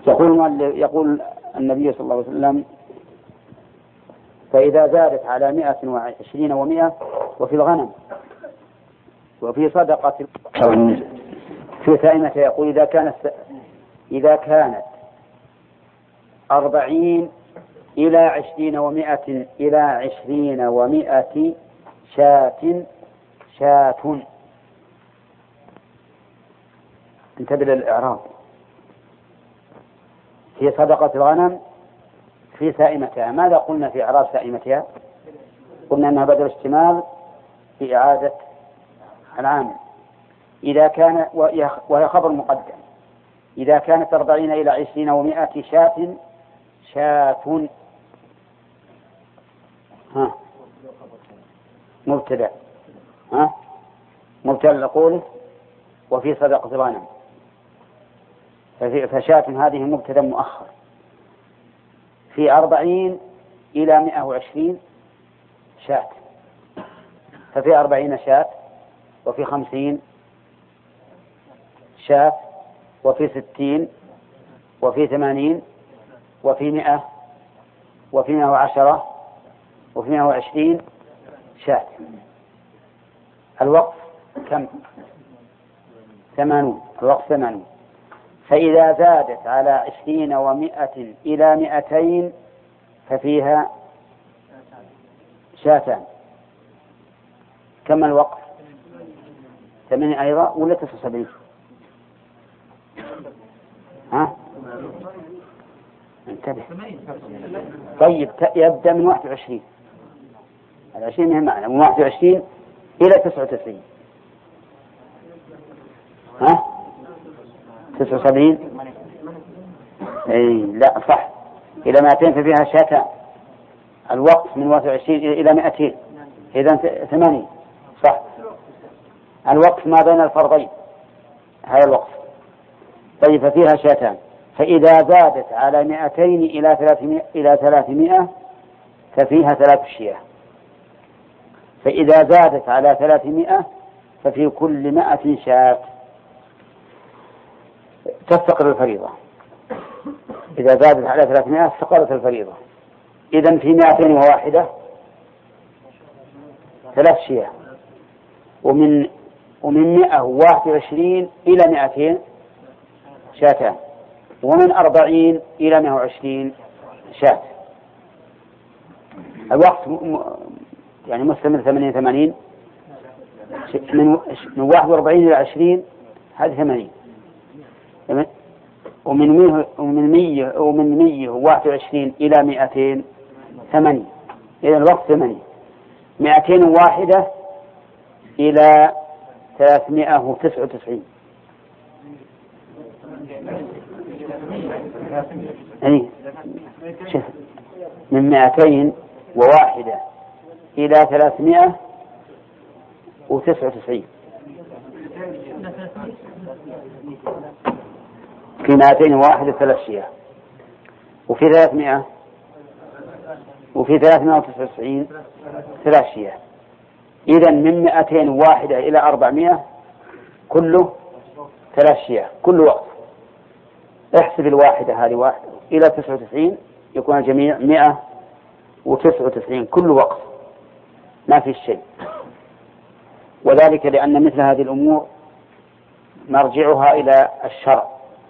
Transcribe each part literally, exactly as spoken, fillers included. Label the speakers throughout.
Speaker 1: يقول يقول النبي صلى الله عليه وسلم: فإذا زادت على مائة وعشرين ومائة. وفي الغنم وفي صدقة في سائمة يقول: إذا كانت إذا كانت أربعين إلى عشرين ومائة إلى عشرين ومائة شاة شاة. انتبه للإعراب. هي صدقة الغنم في سائمتها. ماذا قلنا في إعراب سائمتها؟ قلنا أنها بدل اشتمال في إعادة العامل. إذا كان وهي خبر مقدم. إذا كانت أربعين إلى عشرين ومائة شاة شاة. ها مبتدأ. ها مبتدأ لقوله وفي صدقة الغنم. فشاة هذه مبتدأ مؤخر. في أربعين إلى مائة وعشرين شاة، ففي أربعين شاة، وفي خمسين شاة، وفي ستين، وفي ثمانين، وفي مئة، وفي مئة وعشرة، وفي مئة وعشرين شاة. الوقف كم؟ ثمانون. الوقف ثمانون. فإذا زادت على عشرين ومائة إلى مائتين ففيها شاتان. كم الوقف؟ ثمانية أيضا ولا تسعة وسبعين؟ ها انتبه. طيب يبدأ من واحد وعشرين. العشرين هي معنى من واحد وعشرين إلى تسعة وتسعين. ها تسعة وسبعين؟ اي لا صح. إلى مائتين ففيها شاتان. الوقف من واحد وعشرين إلى مائتين، إذن ثمانين. صح. الوقف ما بين الفرضين هذا الوقف. طيب ففيها شاتان. فإذا زادت على مائتين إلى ثلاثمائة إلى ثلاثمائة ففيها ثلاث شياه. فإذا زادت على ثلاثمائة ففي كل مائة شاة. تستقر الفريضة. إذا زادت على ثلاثمائة استقرت الفريضة. إذن في مائتين وواحدة ثلاث شياه. ومن ومن مائة وواحد وعشرين إلى مائتين شاتان. ومن أربعين إلى مائة وعشرين شاة. الوقت يعني مستمر ثمانين ثمانين. من من واحد وأربعين إلى عشرين هذه ثمانين. ومن مية ومن مية ومن مية وواحد وعشرين إلى مائتين ثمانين. إذا الوقت ثمانين. مائتين واحدة إلى ثلاثمائة وتسعة وتسعين. أي شوف من مائتين وواحدة إلى ثلاثمائة وتسعة وتسعين. في مائتين واحدة ثلاث شياه. وفي ثلاثمائة وفي ثلاثمائة وتسعة وتسعين ثلاث شياه. إذن من مائتين واحدة إلى أربعمائة كله ثلاث شياه كل وقت. احسب الواحدة هذه واحدة إلى تسعة وتسعين يكون الجميع مائة وتسعة وتسعين كل وقت. ما في شيء. وذلك لأن مثل هذه الأمور مرجعها إلى الشرع.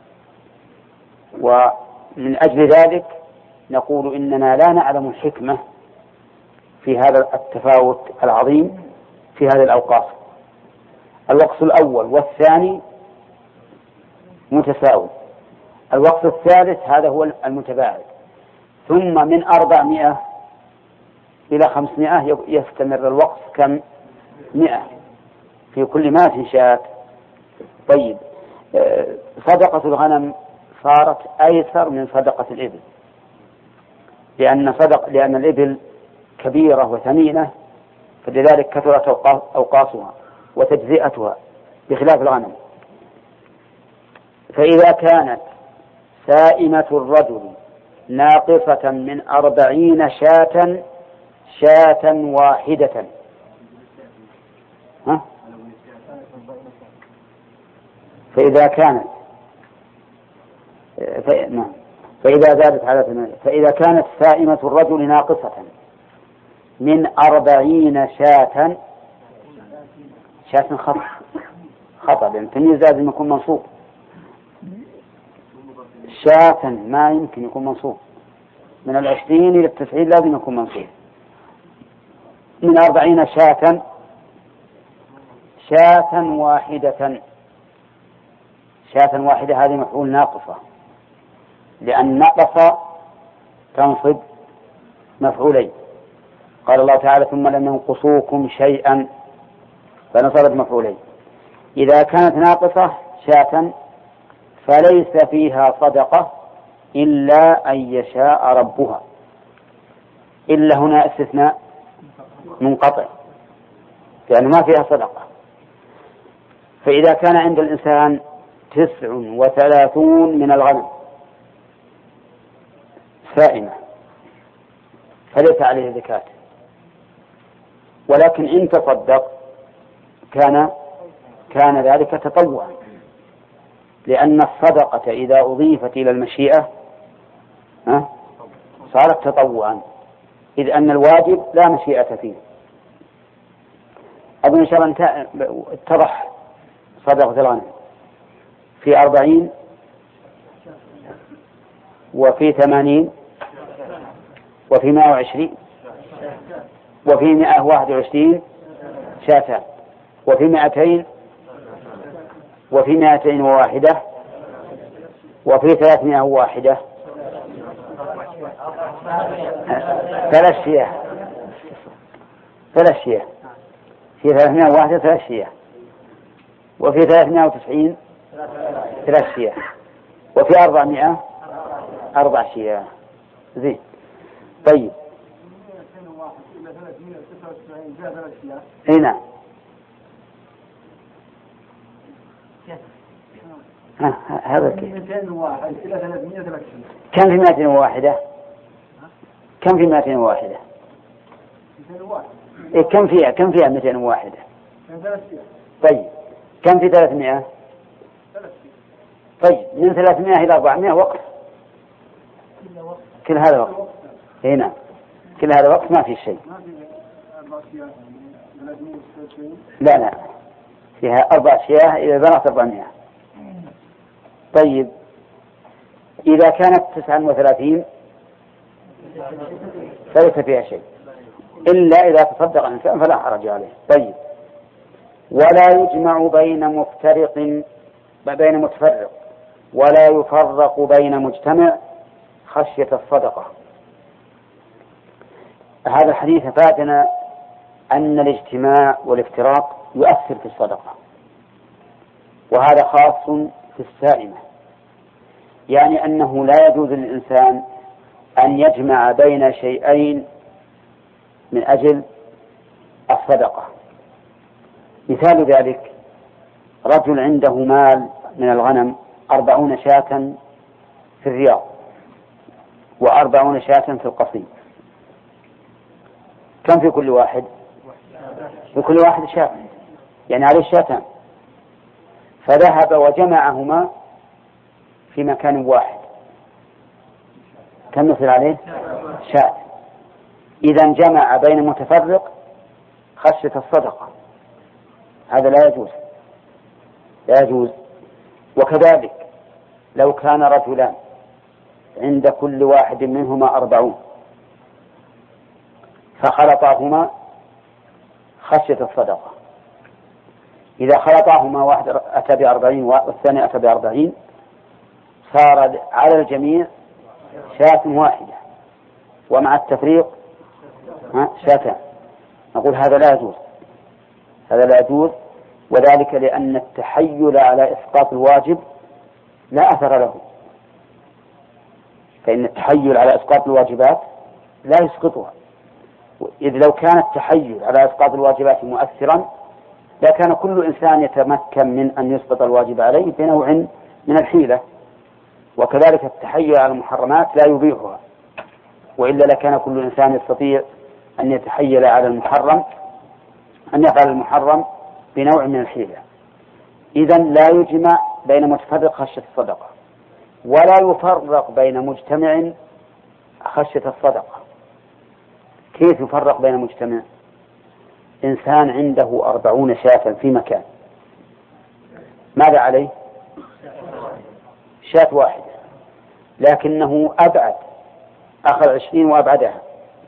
Speaker 1: ومن أجل ذلك نقول إننا لا نعلم الحكمة في هذا التفاوت العظيم في هذه الأوقاف. الوقف الأول والثاني متساوي. الوقف الثالث هذا هو المتباعد. ثم من أربعمائة إلى خمسمائة يستمر الوقف كم؟ مئة في كل مائة شاة. طيب صدقة الغنم صارت أيسر من صدقة الإبل، لأن صدق لأن الإبل كبيرة وثمينة، فلذلك كثرت أوقاصها وتجزئتها بخلاف الغنم. فإذا كانت سائمة الرجل ناقصة من أربعين شاة شاة واحدة. ها؟ فإذا كانت نعم. فإذا زادت على ثمانية فإذا كانت سائمة الرجل ناقصة من أربعين شاة شاة خطأ خطأ لأن تمييز لازم يكون منصوب شاة ما يمكن يكون منصوب من العشرين إلى التسعين لازم يكون منصوب من أربعين شاة شاة واحدة شاة واحدة هذه مفعول ناقصة لأن نقص تنصب مفعولين قال الله تعالى ثم لم ينقصوكم شيئا فنصبت مفعولين إذا كانت ناقصة شاة فليس فيها صدقة إلا أن يشاء ربها إلا هنا استثناء منقطع لأنه ما فيها صدقة فإذا كان عند الإنسان تسع وثلاثون من الغنم سائمة فليس عليه زكاة ولكن إن تصدق كان كان ذلك تطوعا لأن الصدقة إذا أضيفت إلى المشيئة صارت تطوعا إذ أن الواجب لا مشيئة فيه. أظن إن شاء الله اتضح صدقة الغنم في أربعين وفي ثمانين وفي مائة وعشرين وفي مائة واحد وعشرين شاتان وفي مائتين وفي مائتين وواحدة وفي ثلاثمائة واحدة ثلاث شياه ثلاث شياه في ثلاثمائة واحدة ثلاث شياه وفي ثلاثمائة وتسعين ثلاث شياه وفي أربعمائة أربع شياه زين. طيب هنا هذا كم في مائتين وواحدة كم في مائتين وواحدة إيه كم فيها كم فيها مائتين وواحدة طيب كم في ثلاثمائة طيب من ثلاثمائة إلى أربعمائة وقت كل هذا وقت هنا كل هذا وقت ما في شيء لا لا فيها أربع شياه إذا بلغت أربعمائة. طيب إذا كانت تسعة وثلاثين فليس فيها شيء إلا إذا تصدق الإنسان فلا حرج عليه. طيب ولا يجمع بين مفترق بين متفرق ولا يفرق بين مجتمع خشية الصدقة. هذا الحديث فاتنا أن الاجتماع والافتراق يؤثر في الصدقة وهذا خاص في السائمة يعني أنه لا يجوز للإنسان أن يجمع بين شيئين من أجل الصدقة. مثال ذلك رجل عنده مال من الغنم أربعون شاة في الرياض وأربعون شاة في القصيم كم في كل واحد في كل واحد شاة يعني عليه شاتان فذهب وجمعهما في مكان واحد كم يصير عليه شاة إذا جمع بين متفرق خشية الصدقة هذا لا يجوز لا يجوز. وكذلك لو كان رجلان عند كل واحد منهما أربعون فخلطاهما خشية الصدقة إذا خلطاهما واحد أتى بأربعين والثاني أتى بأربعين صار على الجميع شاة واحدة ومع التفريق شاتان. نقول هذا لا يجوز هذا لا يجوز وذلك لأن التحيل على إسقاط الواجب لا أثر له فإن التحيل على إسقاط الواجبات لا يسقطها إذ لو كان التحيل على إسقاط الواجبات مؤثرا لكان كل إنسان يتمكن من أن يسقط الواجب عليه بنوع من الحيلة وكذلك التحيل على المحرمات لا يبيحها وإلا لكان كل إنسان يستطيع أن يتحيل على المحرم أن يفعل المحرم بنوع من الحيلة. إذن لا يجمع بين متفرق خشية الصدقة ولا يفرق بين مجتمع خشية الصدقة. كيف يفرق بين مجتمع؟ إنسان عنده أربعون شاة في مكان، ماذا عليه؟ شاة واحدة، لكنه أبعد، أخذ عشرين وأبعدها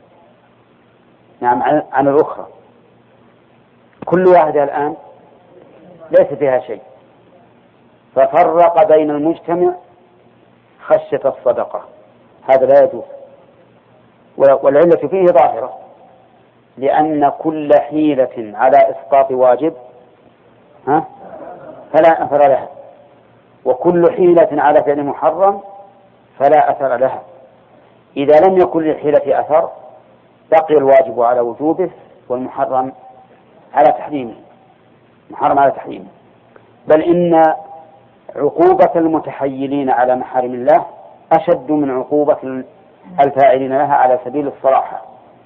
Speaker 1: نعم عن الأخرى، كل واحدة الآن ليس فيها شيء، ففرق بين المجتمع خشية الصدقة، هذا لا يجوز. والعلة فيه ظاهرة، لأن كل حيلة على إسقاط واجب ها فلا أثر لها، وكل حيلة على فعل محرم فلا أثر لها. إذا لم يكن للحيلة أثر بقي الواجب على وجوبه والمحرم على تحريمه، محرم على تحريمه. بل إن عقوبة المتحيلين على محارم الله أشد من عقوبة الفاعلين لها على سبيل الصراحة.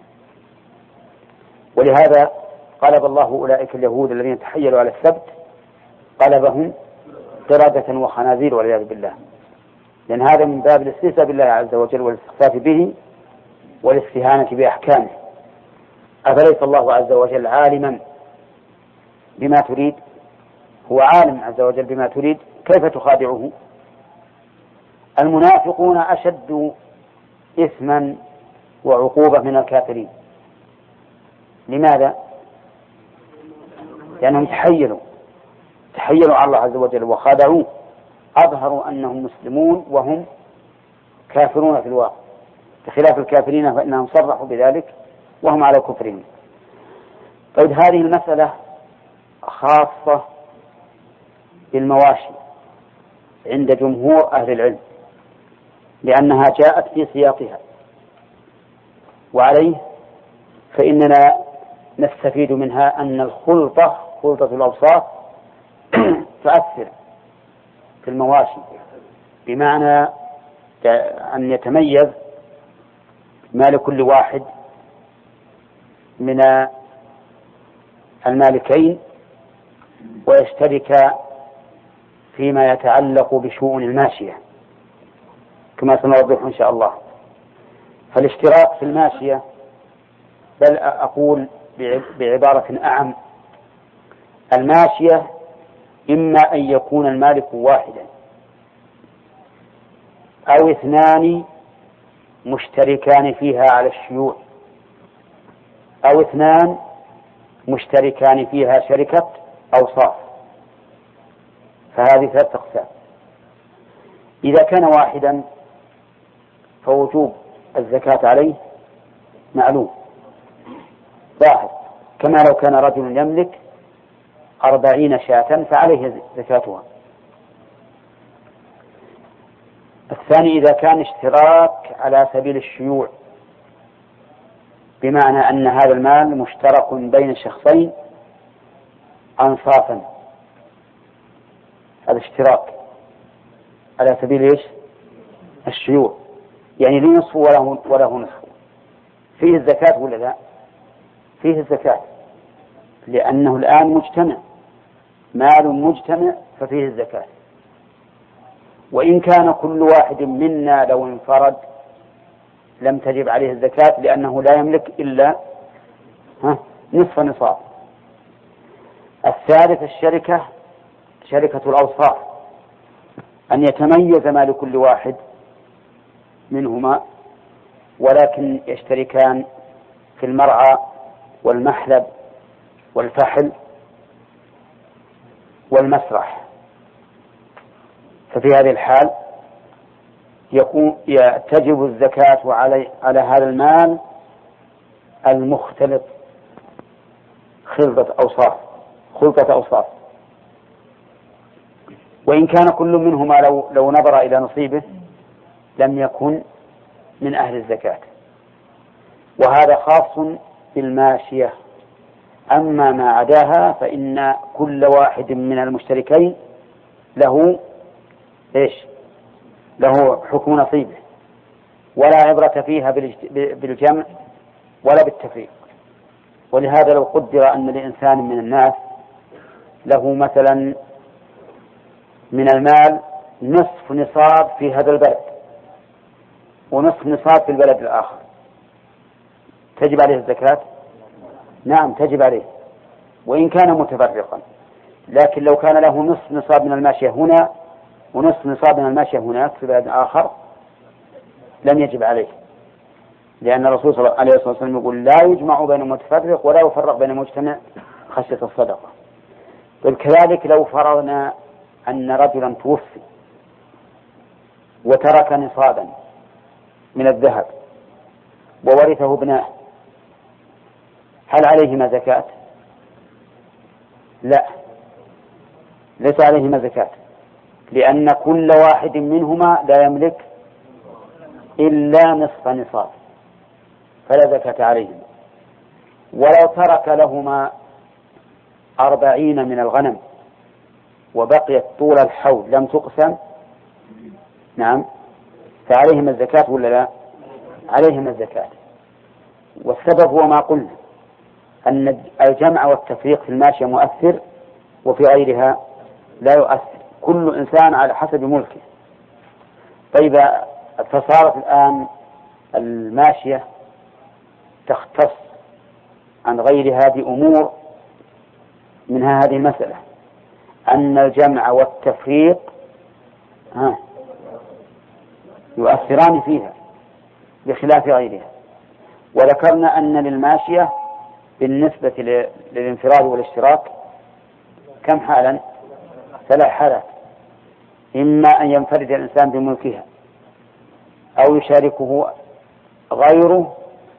Speaker 1: ولهذا قلب الله أولئك اليهود الذين تحيلوا على السبت قلبهم قردة وخنازير والعياذ بالله، لأن هذا من باب الاستهزاء بالله عز وجل والاستخفاف به والاستهانة بأحكامه. أفليس الله عز وجل عالما بما تريد؟ هو عالم عز وجل بما تريد، كيف تخادعه؟ المنافقون أشد إثما وعقوبة من الكافرين. لماذا؟ لأنهم تحيلوا تحيلوا على الله عز وجل وخادعوه، أظهروا أنهم مسلمون وهم كافرون في الواقع، بخلاف الكافرين فإنهم صرحوا بذلك وهم على كفرهم. طيب هذه المسألة خاصة بالمواشي عند جمهور أهل العلم، لأنها جاءت في سياقها، وعليه فإننا نستفيد منها أن الخلطة خلطة الأوصاف تؤثر في المواشي، بمعنى أن يتميز ما لكل واحد من المالكين ويشترك فيما يتعلق بشؤون الماشية كما سنوضح إن شاء الله. فالاشتراك في الماشية، بل أقول بعبارة أعم، الماشية إما أن يكون المالك واحدا أو اثنان مشتركان فيها على الشيوع، أو اثنان مشتركان فيها شركة أوصاف، فهذه ثلاث أقسام. إذا كان واحدا فوجوب الزكاة عليه معلوم ظاهر، كما لو كان رجل يملك أربعين شاة فعليه زكاتها. الثاني إذا كان اشتراك على سبيل الشيوع، بمعنى أن هذا المال مشترك بين شخصين أنصافا، هذا اشتراك على سبيل إيش؟ الشيوع، يعني لي نصف وله, وله نصف، فيه الزكاة ولا لا؟ فيه الزكاة، لأنه الآن مجتمع، مال مجتمع ففيه الزكاة. وإن كان كل واحد منا لو انفرد لم تجب عليه الزكاة، لأنه لا يملك إلا نصف نصاب. الثالث الشركة، شركة الأوصاف، أن يتميز ما لكل واحد منهما ولكن يشتركان في المرعى والمحلب والفحل والمسرح، ففي هذه الحال يكون تجب الزكاة على على هذا المال المختلط خلطة أوصاف خلطة أوصاف وإن كان كل منهما لو لو نظر إلى نصيبه لم يكن من أهل الزكاة. وهذا خاص بالماشية. أما ما عداها فإن كل واحد من المشتركين له إيش؟ له حكم نصيبه، ولا عبرة فيها بالجمع ولا بالتفريق. ولهذا لو قدر أن لإنسان من الناس له مثلا من المال نصف نصاب في هذا البلد ونصف نصاب في البلد الآخر، تجب عليه الزكاة؟ نعم تجب عليه وإن كان متفرقا، لكن لو كان له نصف نصاب من الماشية هنا ونصف نصاب من الماشية هناك في بلد آخر لم يجب عليه، لأن الرسول صلى الله عليه وسلم يقول لا يجمع بين متفرق ولا يفرق بين مجتمع خشية الصدقة. كذلك لو فرضنا أن رجلا توفي وترك نصابا من الذهب وورثه ابناه، هل عليهما زكاة؟ لا، ليس عليهما زكاة، لأن كل واحد منهما لا يملك إلا نصف نصاب فلا زكاة عليهما. ولو ترك لهما أربعين من الغنم وبقيت طول الحول لم تقسم، نعم، فعليهما الزكاة ولا لا؟ عليهما الزكاة. والسبب هو ما قلنا أن الجمع والتفريق في الماشية مؤثر وفي غيرها لا يؤثر، كل إنسان على حسب ملكه. طيب فصارت الآن الماشية تختص عن غيرها بأمور، منها هذه المسألة أن الجمع والتفريق ها يؤثران فيها بخلاف غيرها. وذكرنا أن للماشية بالنسبة للانفراد والاشتراك كم حالا؟ ثلاث حالات: إما أن ينفرد الإنسان بملكها، أو يشاركه غيره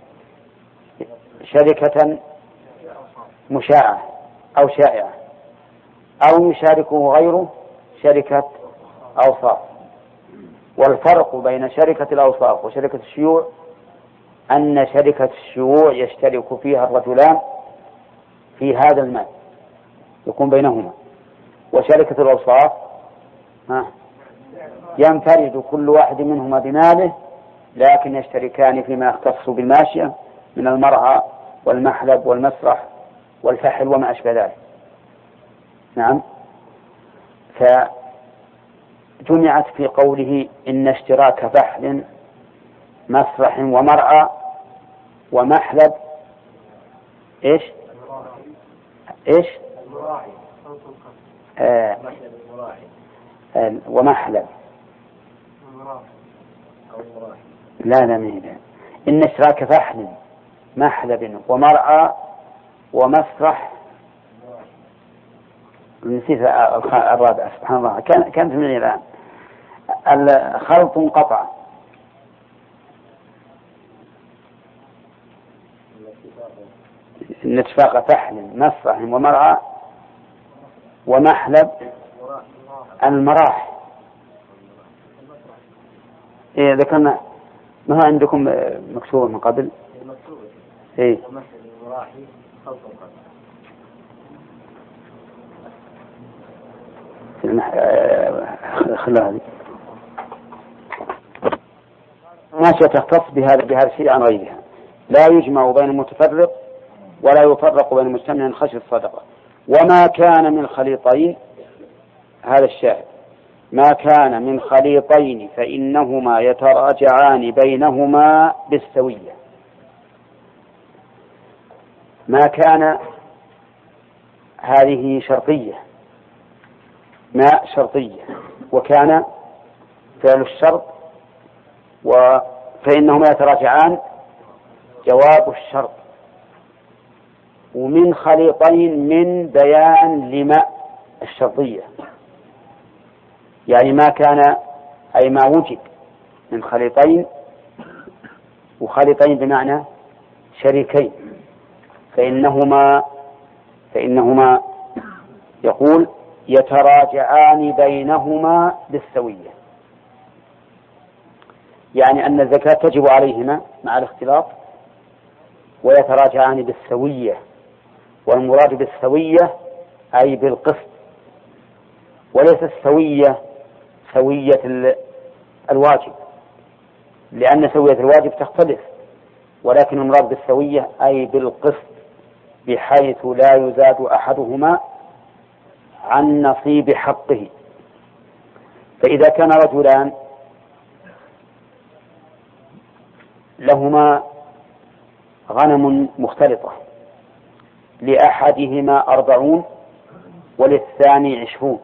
Speaker 1: شركة مشاعة أو شائعة، أو يشاركه غيره شركة أوصاف. والفرق بين شركة الأوصاف وشركة الشيوع أن شركة الشيوع يشترك فيها الرجلان في هذا المال يكون بينهما، وشركة الأوصاف ينفرد كل واحد منهما بماله، لكن يشتركان فيما يختص بالماشية من المرعى والمحلب والمسرح والفحل وما أشبه ذلك. نعم. فجمعت في قوله إن اشتراك فحل مسرح ومرعى ومحلب إيش إيش آه آه ومحلب لا لا مهلا إن اشتراك فحل محلب ومرعى ومسرح، نسيت الرابع سبحان الله كانت من الآن الخلط انقطع. إن اتفاق فحل مسرح ومرعى ومحلب المراح. إيه ذكرنا ما هو عندكم مكتوب من قبل؟ إيه خلال ماشية تختص بهذا بهذا الشيء عن غيرها، لا يجمع بين المتفرق ولا يفرق بين المجتمع خشية الصدقة. وما كان من خليطين، هذا الشاهد، ما كان من خليطين فإنهما يتراجعان بينهما بالسوية. ما كان هذه شرطية، ما شرطية، وكان فعل الشرط، فإنهما يتراجعان جواب الشرط. ومن خليطين من بيان لما الشرطية، يعني ما كان أي ما وجد من خليطين، وخليطين بمعنى شريكين، فإنهما فإنهما يقول يتراجعان بينهما بالسوية، يعني أن الزكاة تجب عليهما مع الاختلاط ويتراجعان بالسوية. والمراد بالسوية أي بالقسط، وليس السوية سوية الواجب، لأن سوية الواجب تختلف، ولكن المراد بالسوية أي بالقسط، بحيث لا يزاد أحدهما عن نصيب حقه. فإذا كان رجلان لهما غنم مختلطة، لأحدهما أربعون وللثاني عشرون،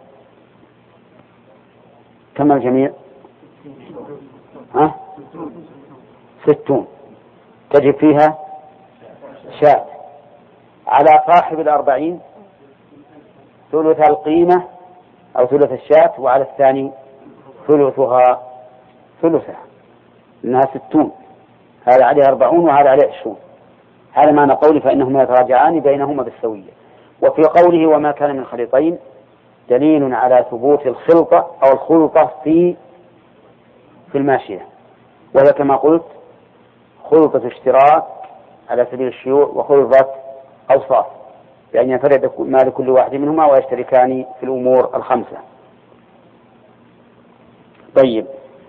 Speaker 1: كم الجميع؟ ها؟ ستون، تجب فيها شاة. على صاحب الأربعين ثلث القيمة أو ثلث الشاة، وعلى الثاني ثلثها ثلثها، إنها ستون، هذا عليه أربعون وهذا عليه عشرون. هذا معنى قوله فإنهما يتراجعان بينهما بالسوية. وفي قوله وما كان من خليطين دليل على ثبوت الخلطة أو الخلطة في في الماشية، وهي كما قلت خلطة اشتراك على سبيل الشيوع وخلطة أوصاف، بأن ينفرد مال كل واحد منهما ويشتركان في الأمور الخمسة. طيب،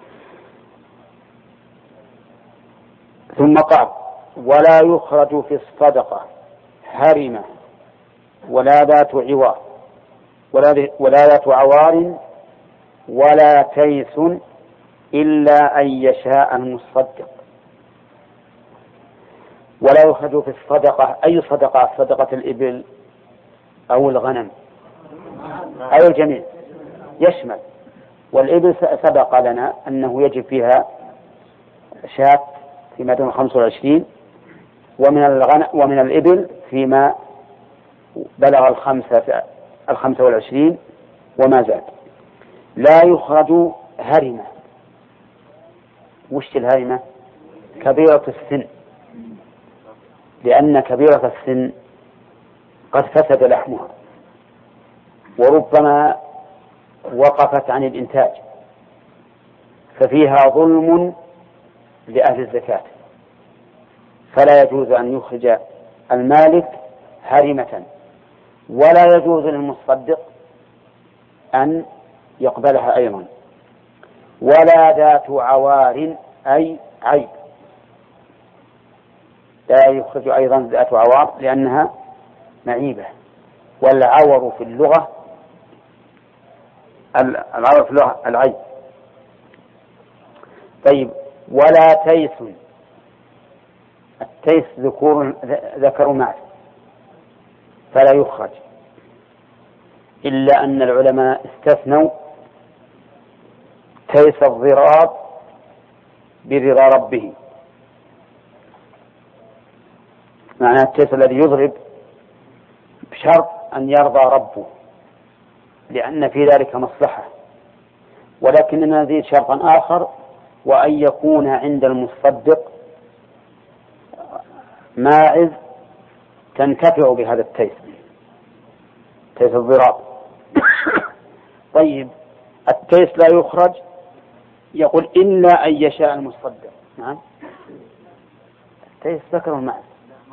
Speaker 1: ثم قال ولا يخرج في الصدقة هرمة ولا ذات عوار ولا ذات عوار ولا تيس إلا أن يشاء المصدق. ولا يخرج في الصدقة، أي صدقة؟ صدقة الإبل أو الغنم أو الجميع يشمل. والإبل سبق لنا أنه يجب فيها شاة فيما دون خمسة وعشرين، ومن الغنم ومن الإبل فيما بلغ الخمسة الخمسة والعشرين وما زاد. لا يخرج هرمة. وش الهرمة؟ كبيرة السن، لأن كبيرة السن قد فسد لحمها وربما وقفت عن الإنتاج، ففيها ظلم لأهل الزكاة، فلا يجوز أن يخرج المالك هرمة، ولا يجوز للمصدق أن يقبلها أيضا. ولا ذات عوار أي عيب، لا يخرج أيضا ذات عوار لأنها معيبة. والعور في اللغة العور في اللغة العيب. طيب، ولا تيس. التيس ذكور ذكر معه فلا يخرج، إلا أن العلماء استثنوا تيس الضراب برضا ربه، معنى التيس الذي يضرب بشرط أن يرضى ربه، لأن في ذلك مصلحة. ولكننا نزيد شرطا آخر، وأن يكون عند المصدق ماعز تنتفع بهذا التيس، تيس الضراب. طيب، التيس لا يخرج، يقول إلا أن يشاء المصدق. نعم، التيس ذكر الماعز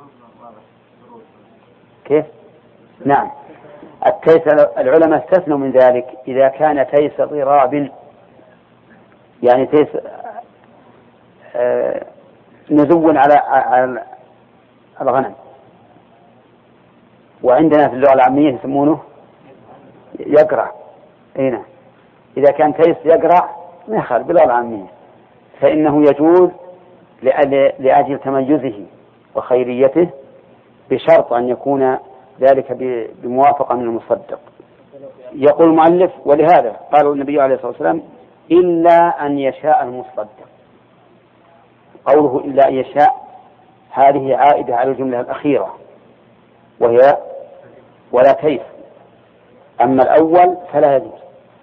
Speaker 1: كيف؟ نعم، التيس العلماء استثنوا من ذلك إذا كان تيس ضراب، يعني تيس آه نزو على على الغنم، وعندنا في اللغة العامية يسمونه يقرع. هنا إذا كان تيس يقرع ما يخالف باللغة العامية، فإنه يجوز لأجل تميزه وخيريته، بشرط أن يكون ذلك بموافقة من المصدق. يقول المؤلف ولهذا قال النبي عليه الصلاة والسلام إلا أن يشاء المصدق. قوله إلا أن يشاء هذه عائدة على الجملة الأخيرة وهي ولا كيف. أما الأول فلا يجوز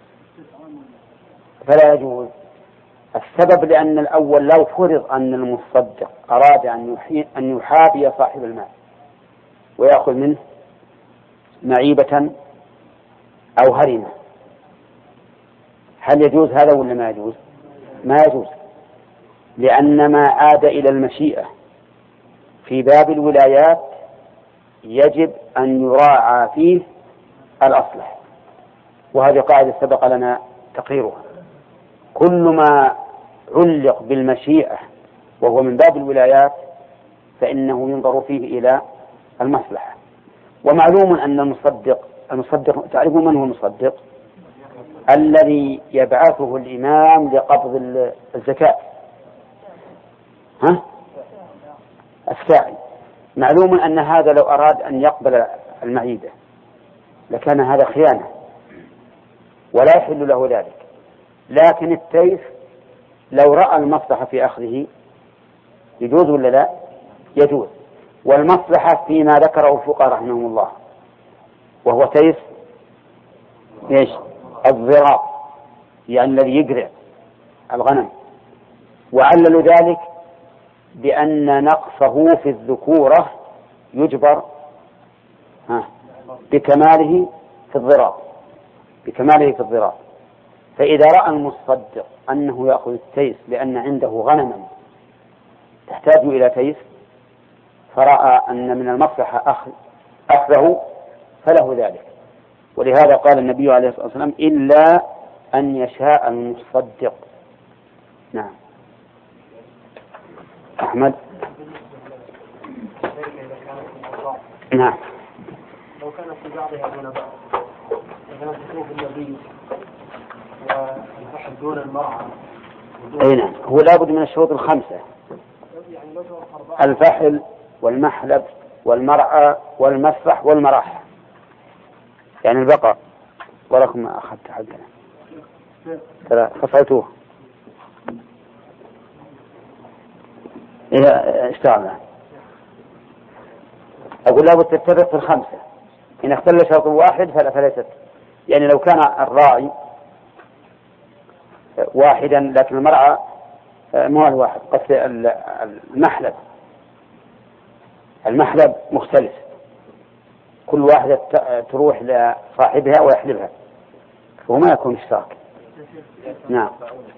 Speaker 1: فلا يجوز السبب لأن الأول لو فرض أن المصدق أراد أن يحابي صاحب المال ويأخذ منه معيبة أو هرمة، هل يجوز هذا ولا ما يجوز؟ ما يجوز، لأن ما عاد إلى المشيئة في باب الولايات يجب أن يراعى فيه الأصلح، وهذه قاعدة سبق لنا تقريرها. كل ما علق بالمشيئة وهو من باب الولايات فإنه ينظر فيه إلى المصلحة. ومعلوم أن المصدق المصدق تعرفون من هو المصدق؟ الذي يبعثه الإمام لقبض الزكاة، ها؟ الساعي. معلوم أن هذا لو أراد أن يقبل المعيدة لكان هذا خيانة ولا يحل له ذلك، لكن التيس لو رأى المصلحة في أخذه يجوز ولا لا؟ يجوز. والمصلحة فيما ذكره الفقهاء رحمهم الله، وهو تيس ايش؟ الضراب، يعني الذي يقرع الغنم، وعللوا ذلك بأن نقصه في الذكورة يجبر ها بكماله في الضراب، بكماله في الضراب. فإذا رأى المصدق أنه يأخذ التيس لأن عنده غنما تحتاج إلى تيس، فرأى أن من المصلحة أخذ أخذه فله ذلك. ولهذا قال النبي عليه الصلاة والسلام إلا أن يشاء المصدق. نعم. أحمد. نعم.
Speaker 2: لو كانت في بعضها دون بعض، كانت تشوف النبي والفحل دون المرعى.
Speaker 1: أي نعم، هو لابد من الشروط الخمسة: الفحل والمحلب والمرعى والمسرح والمراح، يعني البقر. ولكم ما أخذت حقنا ترى فصلتوه إيه اشتغلنا. أقول لابد تتفق في الخمسة، إن اختل شرط واحد فلا فليست، يعني لو كان الراعي واحدا لكن المرعى مو الواحد، قصد المحلب المحلب مختلف، كل واحدة تروح لصاحبها ويحلبها وما يكون اشتراك. نعم.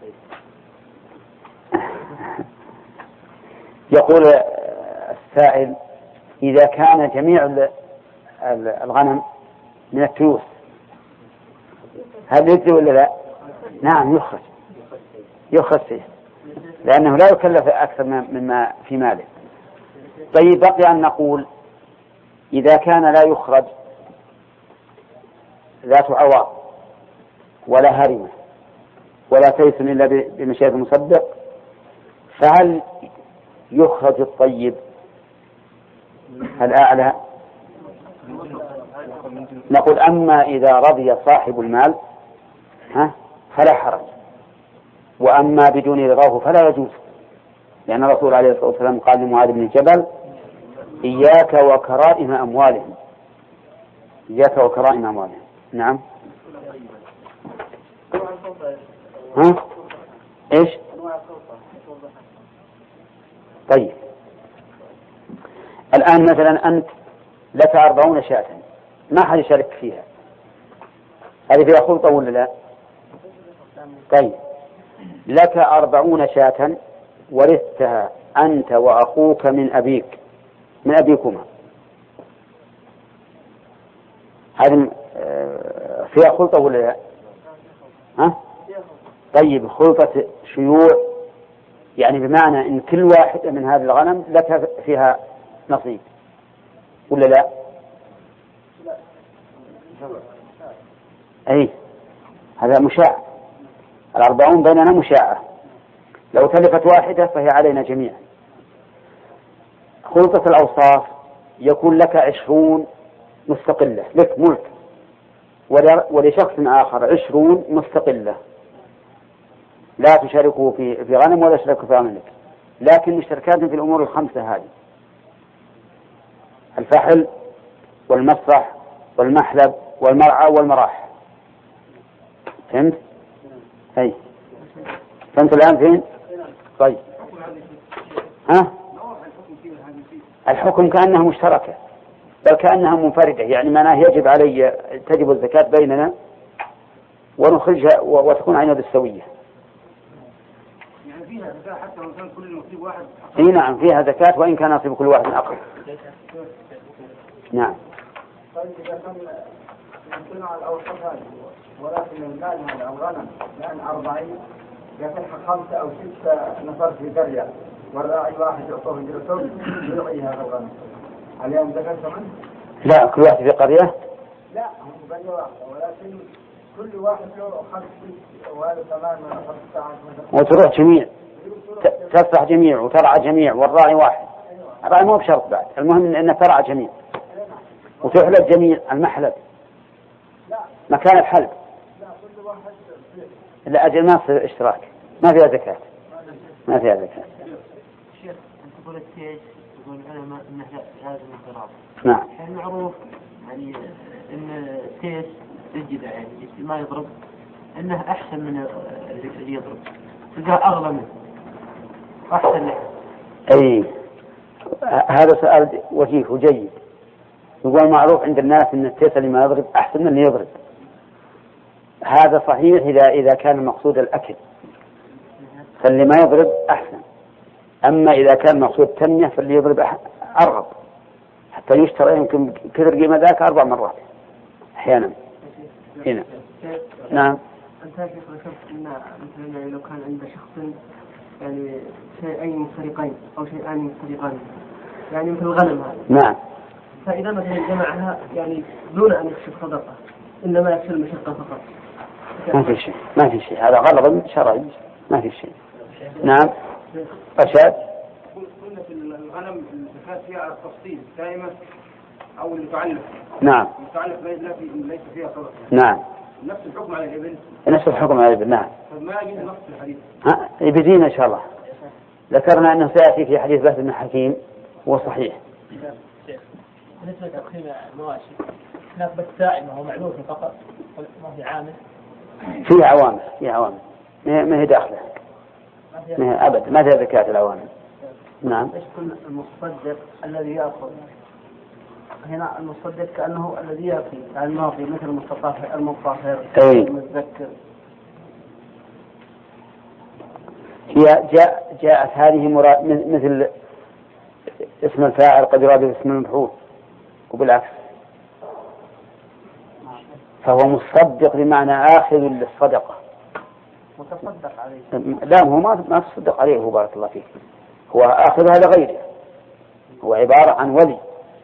Speaker 1: يقول السائل: إذا كان جميع الغنم من التيوس هل يجزي ولا لا؟ نعم يخرج، يخرج فيه لأنه لا يكلف أكثر مما في ماله. طيب بقي أن نقول إذا كان لا يخرج ذات عوار ولا هرمة ولا تيس إلا بمشيئة المصدق، فهل يخرج الطيب الأعلى؟ نقول أما إذا رضي صاحب المال ها فلا حرج، وأما بدون رضاه فلا يجوز، لأن الرسول عليه الصلاة والسلام قال لمعاذ بن جبل: إياك وكرائم أموالهم، إياك وكرائم أموالهم. نعم. ها؟ إيش؟ طيب الآن مثلا أنت لك أربعون شاة ما حد يشارك فيها، هذه فيها خلطة ولا لا؟ طيب لك أربعون شاة ورثتها أنت وأخوك من أبيك من أبيكما، هذه فيها خلطة ولا لا؟ ها؟ طيب خلطة شيوع، يعني بمعنى إن كل واحد من هذه الغنم لك فيها نصيب ولا لا؟ أي هذا مشاع، الأربعون بيننا مشاعة، لو تلفت واحدة فهي علينا جميعا. خلطة الأوصاف يكون لك عشرون مستقلة، لك ملك، ولشخص آخر عشرون مستقلة لا تشاركه في في غنم ولا يشاركه في غنمك، لكن مشتركات في الأمور الخمسة هذه: الفحل والمسرح والمحلب والمرعى والمراح. فهمت؟ أي فهمت الآن فين؟ طيب ها؟ الحكم كأنها مشتركة بل كأنها منفردة، يعني معناه يجب علي تجب الزكاة بيننا ونخرجها وتكون عينها بالسوية.
Speaker 2: يعني فيها زكاة حتى لو كان كل نصيب واحد؟
Speaker 1: اي نعم فيها زكاة وإن كان نصيب كل واحد أقل. نعم.
Speaker 2: طيب إذا كان يمكن على الأوسط هذه ولكن المال هذا أو غنم لأن أربعين يتلحق خمسة أو ستة نفر في قرية والراعي واحد يعطوه جرسون يعطي هذا الغنم، عليهم زكاة منه؟
Speaker 1: لا كل واحد في قرية؟
Speaker 2: لا هم قرية واحدة ولكن كل واحد يورو خمس وهذا ثمان ولا خمس ساعات
Speaker 1: وتروح جميع تسرح جميع وترعى جميع والراعي واحد. الراعي مو بشرط بعد، المهم إن ترعى جميع وتحلب جميع المحلب مكان الحلب. لا أجل ما في اشتراك، ما فيها زكاة، ما فيها زكاة.
Speaker 3: شيخ أنت تقول التيج تقول العلماء أنه لازم الضراب.
Speaker 1: نعم.
Speaker 3: يعني معروف يعني أن التيج تجد يعني ما يضرب أنه أحسن من اللي يضرب، تلقاه أغلى منه أحسن له.
Speaker 1: أي هذا سؤال وجيه وجيد. يقول معروف عند الناس أن التيس اللي ما يضرب أحسن من اللي يضرب. هذا صحيح إذا إذا كان المقصود الأكل، فاللي ما يضرب أحسن. أما إذا كان مقصود تنمية فاللي يضرب أرغب، حتى يشترى يمكن كثر قيمة ذاك أربع مرات أحيانا. هنا نعم.
Speaker 3: أنت كيف ذكرت أن مثلا لو كان عند شخص يعني شيئين مفترقين أو شيئان مفترقان يعني مثل الغنم هذا.
Speaker 1: نعم.
Speaker 3: فإذا مثلا جمعها يعني دون أن يكشف صدقة إنما يكشف المشقة فقط.
Speaker 1: ما في شيء، ما في شيء، هذا غلط شرعي، ما في شيء. نعم. رشاد.
Speaker 2: قلنا في الغنم الزكاة فيها على التفصيل دائما أو المتعلق.
Speaker 1: نعم.
Speaker 2: المتعلق ليس فيها صدقة.
Speaker 1: نعم.
Speaker 2: نفس الحكم على الإبل.
Speaker 1: نفس الحكم على الإبل. نعم.
Speaker 2: فما يجوز نص الحديث.
Speaker 1: ها يبدينا إن شاء الله. ذكرنا أنه سيأتي في حديث بهز بن حكيم وهو صحيح.
Speaker 3: بالنسبة لتقسيم المواشي هناك بس سائمة هو معلوف فقط ما في عامل.
Speaker 1: فيه عوامل، فيه عوامل ما هي داخله، ما هي أبد ما فيها زكاة العوامل. نعم.
Speaker 3: ايش كل المصدق الذي يأخذ هنا المصدق كأنه الذي يأخذ الماضي مثل المستطهر المطهر المتذكر.
Speaker 1: هي جاء جاءت هذه مراد مثل اسم الفاعل قد يراد اسم المفعول وبالعكس، فهو مصدق بمعنى آخذ للصدقة.
Speaker 3: متصدق عليه.
Speaker 1: لا هو ما ما تصدق عليه هو بارك الله فيك، هو آخذها لغيره، هو عبارة عن ولي،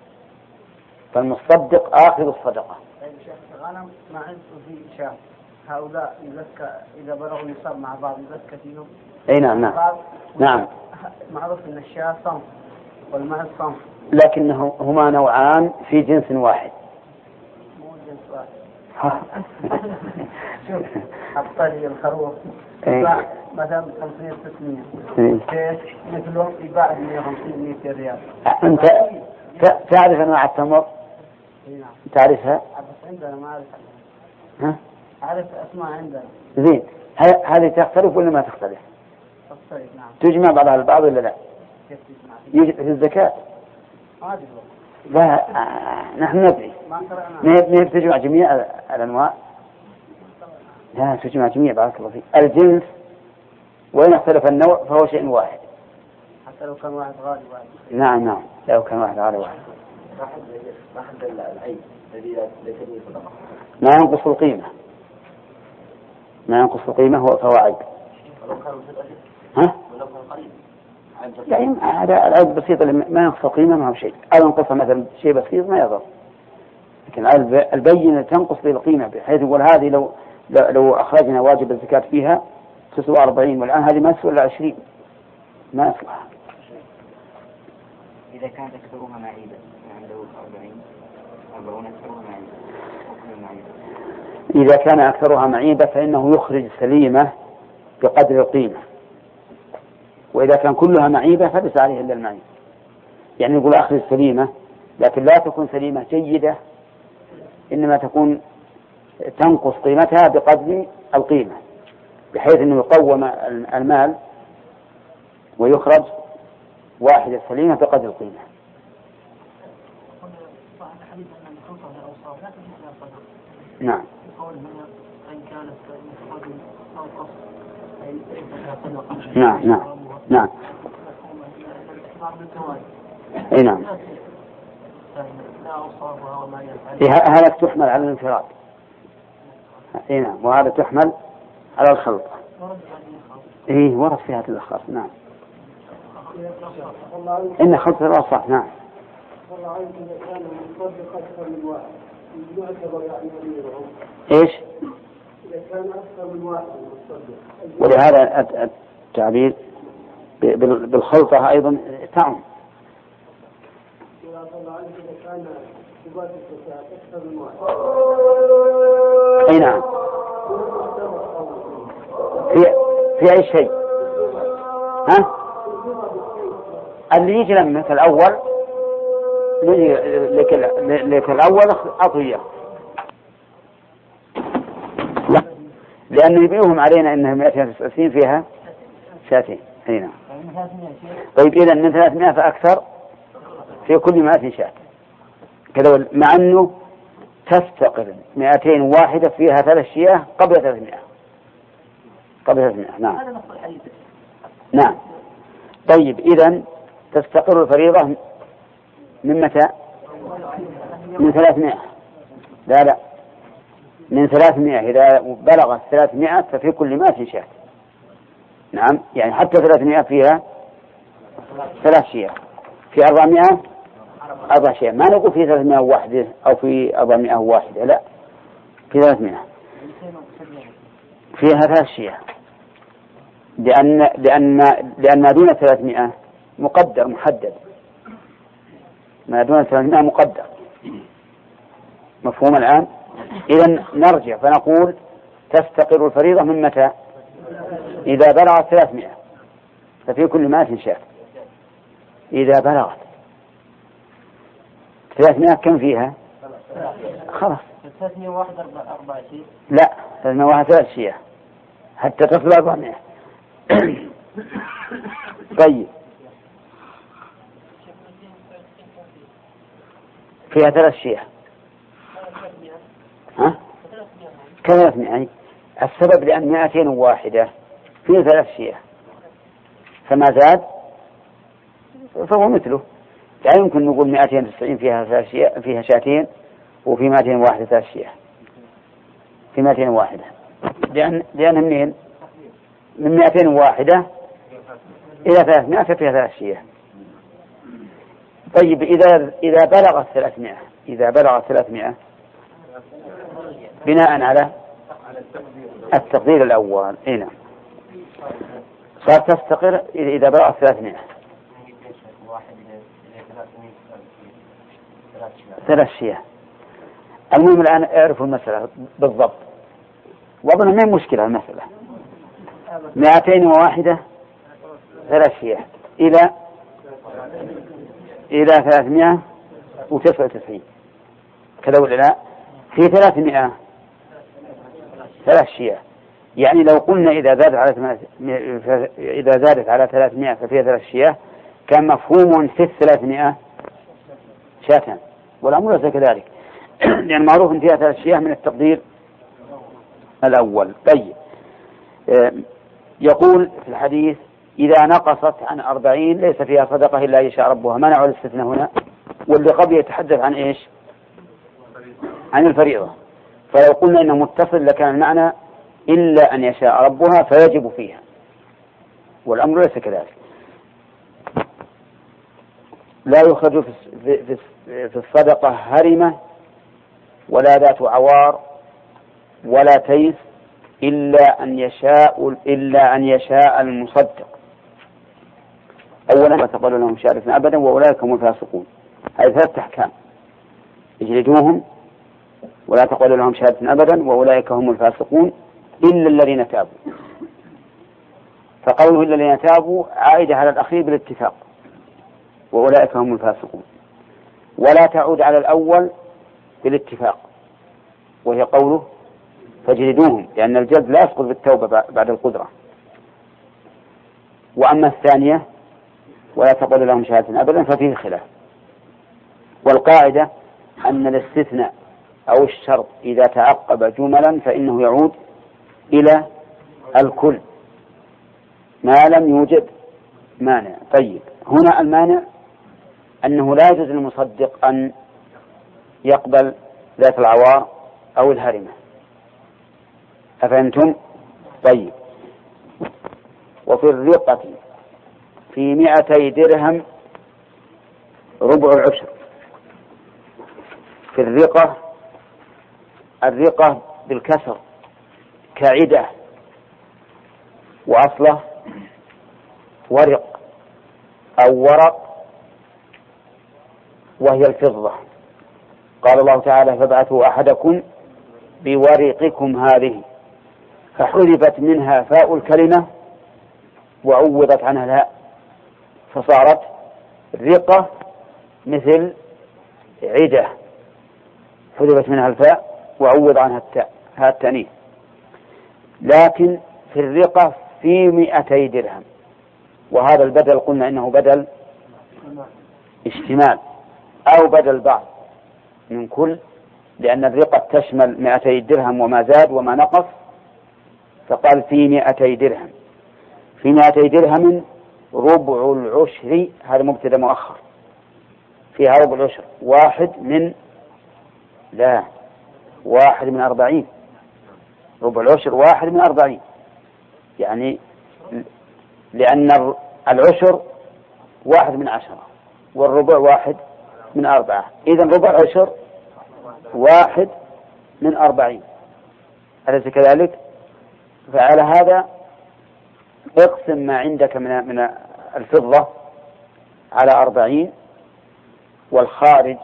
Speaker 1: فالمصدق آخذ الصدقة.
Speaker 3: طيب شيخ الغنم ما عنده في شاة هؤلاء يزكى إذا بلغوا النصاب مع بعض يزكى فيهم.
Speaker 1: أي نعم نعم نعم.
Speaker 3: معروف أن الشاة صنف والمعز صنف،
Speaker 1: لكنه هما نوعان في جنس واحد.
Speaker 3: مو جنس واحد. شوف الطري الخروف يباع مثلا خمسمية ستمية كيف مثلهم يباع مية وخمسين مية ريال.
Speaker 1: أنت تعرف أنواع التمر؟ تعرفها؟
Speaker 3: عندنا ما أعرف.
Speaker 1: ها؟
Speaker 3: أعرف أسماء عندنا.
Speaker 1: زين، هذه تختلف ولا ما تختلف؟
Speaker 3: تختلف نعم.
Speaker 1: تجمع بعضها البعض ولا لا؟
Speaker 3: كيف تجمع؟
Speaker 1: يجب في الزكاة؟
Speaker 3: ما أدري.
Speaker 1: لا آه نحن ندري. ما هي تجمع جميع الأنواع؟ لا تجمع جميع بارك الله فيك. الجنس وإن اختلف النوع فهو شيء واحد.
Speaker 3: حتى لو كان واحد غالي واحد.
Speaker 1: نعم نعم لو كان واحد غالي واحد.
Speaker 3: ما حد العيب الذي ليس به صدقة.
Speaker 1: ما ينقص القيمة، ما ينقص القيمة فهو عيب. ها؟ يعني هذا العيب بسيط اللي ما ينقص القيمة ما هو شيء، أو ينقص مثلا شيء بسيط ما يضر. لكن البينة تنقص بالقيمة بحيث يقول هذه لو لو أخرجنا واجب الزكاة فيها تسوى أربعين والآن هذه ما تسوى إلا عشرين ما يصلح.
Speaker 3: إذا كانت أكثرها معيبة عنده أربعين أربعون أكثرها معيبة.
Speaker 1: إذا كان أكثرها معيبة فإنه يخرج سليمة بقدر القيمة، وإذا كان كلها معيبة فليس عليه إلا المعيب. يعني يقول أخرج سليمة لكن لا تكون سليمة جيدة، إنما تكون تنقص قيمتها بقدر القيمة بحيث أنه يقوم المال ويخرج واحدة سليمة بقدر القيمة. نعم. نعم نعم نعم. اي نعم. هذا تحمل على الانفراد. اي نعم وهذا تحمل على الخلط. ايه ورد في هذا الخلط. نعم. إن خلط الراس صح. نعم. ايش؟ ولهذا التعبير بالخلطة أيضا تعم. أي نعم، في في أي شيء. ها اللي يجي لما في الأول لك لك الأول أطية، لأنه يبيعهم علينا أنها مئتين وتسعين فيها شاتين. هنا طيب إذا من ثلاثمائة فأكثر في كل مئة شات كذا، مع أنه تستقر مئتين واحدة فيها ثلاث شياه قبل ثلاثمائة قبل ثلاثمائة. نعم نعم. طيب إذا تستقر الفريضة من متى؟ من ثلاثمائة. لا لا من ثلاثمائة. إذا بلغت ثلاثمائة ففي كل مئة شاة. نعم يعني حتى ثلاثمائة فيها ثلاث شياه، في أربعمائة أربع شياه. ما نقول في ثلاثمائة واحدة أو في أربعمائة واحدة، لا في ثلاثمائة فيها ثلاث شياه، لأن لأن لأن ما دون ثلاثمائة مقدر محدد، ما دون ثلاثمائة مقدر. مفهوم الآن؟ إذا نرجع فنقول تستقر الفريضة من متى؟ إذا بلغت ثلاثمائة ففي كل مائة شاة. إذا بلغت ثلاثمائة كم فيها؟ خلاص
Speaker 3: ثلاثمائة واحد أربعة شيء.
Speaker 1: لا ثلاثمائة واحد ثلاث شياه حتى تصل أربعمائة. طيب فيها ثلاث شياه. ها؟ كثلاثمائة. السبب لأن مائتين واحدة فيه ثلاث شياه، فما زاد فهو مثله. لا يمكن نقول مائتين وتسعين فيها ثلاث شياه فيها شاتين وفي مائتين واحدة ثلاث شياه، في مائتين واحدة لأن لأن منين؟ من مائتين واحدة إلى ثلاثمائة فيها ثلاث شياه. طيب إذا إذا بلغت ثلاثمائة إذا بلغت ثلاثمائة بناء على التقدير الأول هنا صار تستقر إذا بلغت ثلاثمائة ثلاث شياه. المهم الآن اعرفوا المسألة بالضبط، وأظن ما هي مشكلة المسألة. مائتين وواحدة ثلاث شياه إلى إلى ثلاثمائة وتسعة وتسعين كذا ولا لا؟ في ثلاثمائة ثلاث شياه. يعني لو قلنا إذا زادت على إذا زادت على ثلاثمائة ففيها ثلاث شياه كان مفهوم في الثلاثمائة شاة، والأمر ليس كذلك لأن معروف أن فيها ثلاث شياه من التقدير الأول. طيب يقول في الحديث إذا نقصت عن أربعين ليس فيها صدقة إلا يشاء ربها. منعوا الاستثناء هنا، واللي قبل يتحدث عن إيش؟ عن الفريضة. فلو قلنا إنه متصل لكان المعنى إلا أن يشاء ربها فيجب فيها، والأمر ليس كذلك. لا يخرج في في الصدقة هرمة ولا ذات عوار ولا تيس إلا أن يشاء إلا أن يشاء المصدق. أولا لا تقبل لهم شهادة أبدا وأولئك هم الفاسقون. هذه ثلاث أحكام: اجلدوهم ولا تقبل لهم شهادة أبدا وأولئك هم الفاسقون إلا الذين تابوا. فقوله إلا الذين تابوا عائدة على الأخير بالاتفاق، وأولئك هم الفاسقون، ولا تعود على الأول بالاتفاق وهي قوله فاجلدوهم، لأن الجلد لا يسقط بالتوبة بعد القدرة. وأما الثانية ولا تقبل لهم شهادة أبدا ففيه خلاف. والقاعدة أن الاستثناء أو الشرط إذا تعقب جملا فإنه يعود إلى الكل ما لم يوجد مانع. طيب هنا المانع أنه لا يجوز للمصدق أن يقبل ذات العوار أو الهرمة. أفهمتم؟ طيب وفي الرقة في مئتي درهم ربع العشر. في الرقة، الرقة بالكسر كعدة، وأصله ورق أو ورق، وهي الفضة. قال الله تعالى: فابعثوا أحدكم بورقكم هذه، فحذفت منها فاء الكلمة وعوضت عنها الهاء، فصارت رقة مثل عدة، حذفت منها الفاء وعوض عنها التاء، هاء التأنيث. لكن في الرقة في مئتي درهم، وهذا البدل قلنا إنه بدل اشتمال أو بدل بعض من كل، لأن الرقة تشمل مئتي درهم وما زاد وما نقص، فقال في مئتي درهم. في مئتي درهم ربع العشر، هذا مبتدأ مؤخر، فيها ربع العشر واحد من لا واحد من أربعين، ربع العشر واحد من أربعين، يعني لأن العشر واحد من عشرة والربع واحد من أربعة، إذن ربع عشر واحد من أربعين، أليس كذلك؟ فعلى هذا اقسم ما عندك من من الفضة على أربعين، والخارج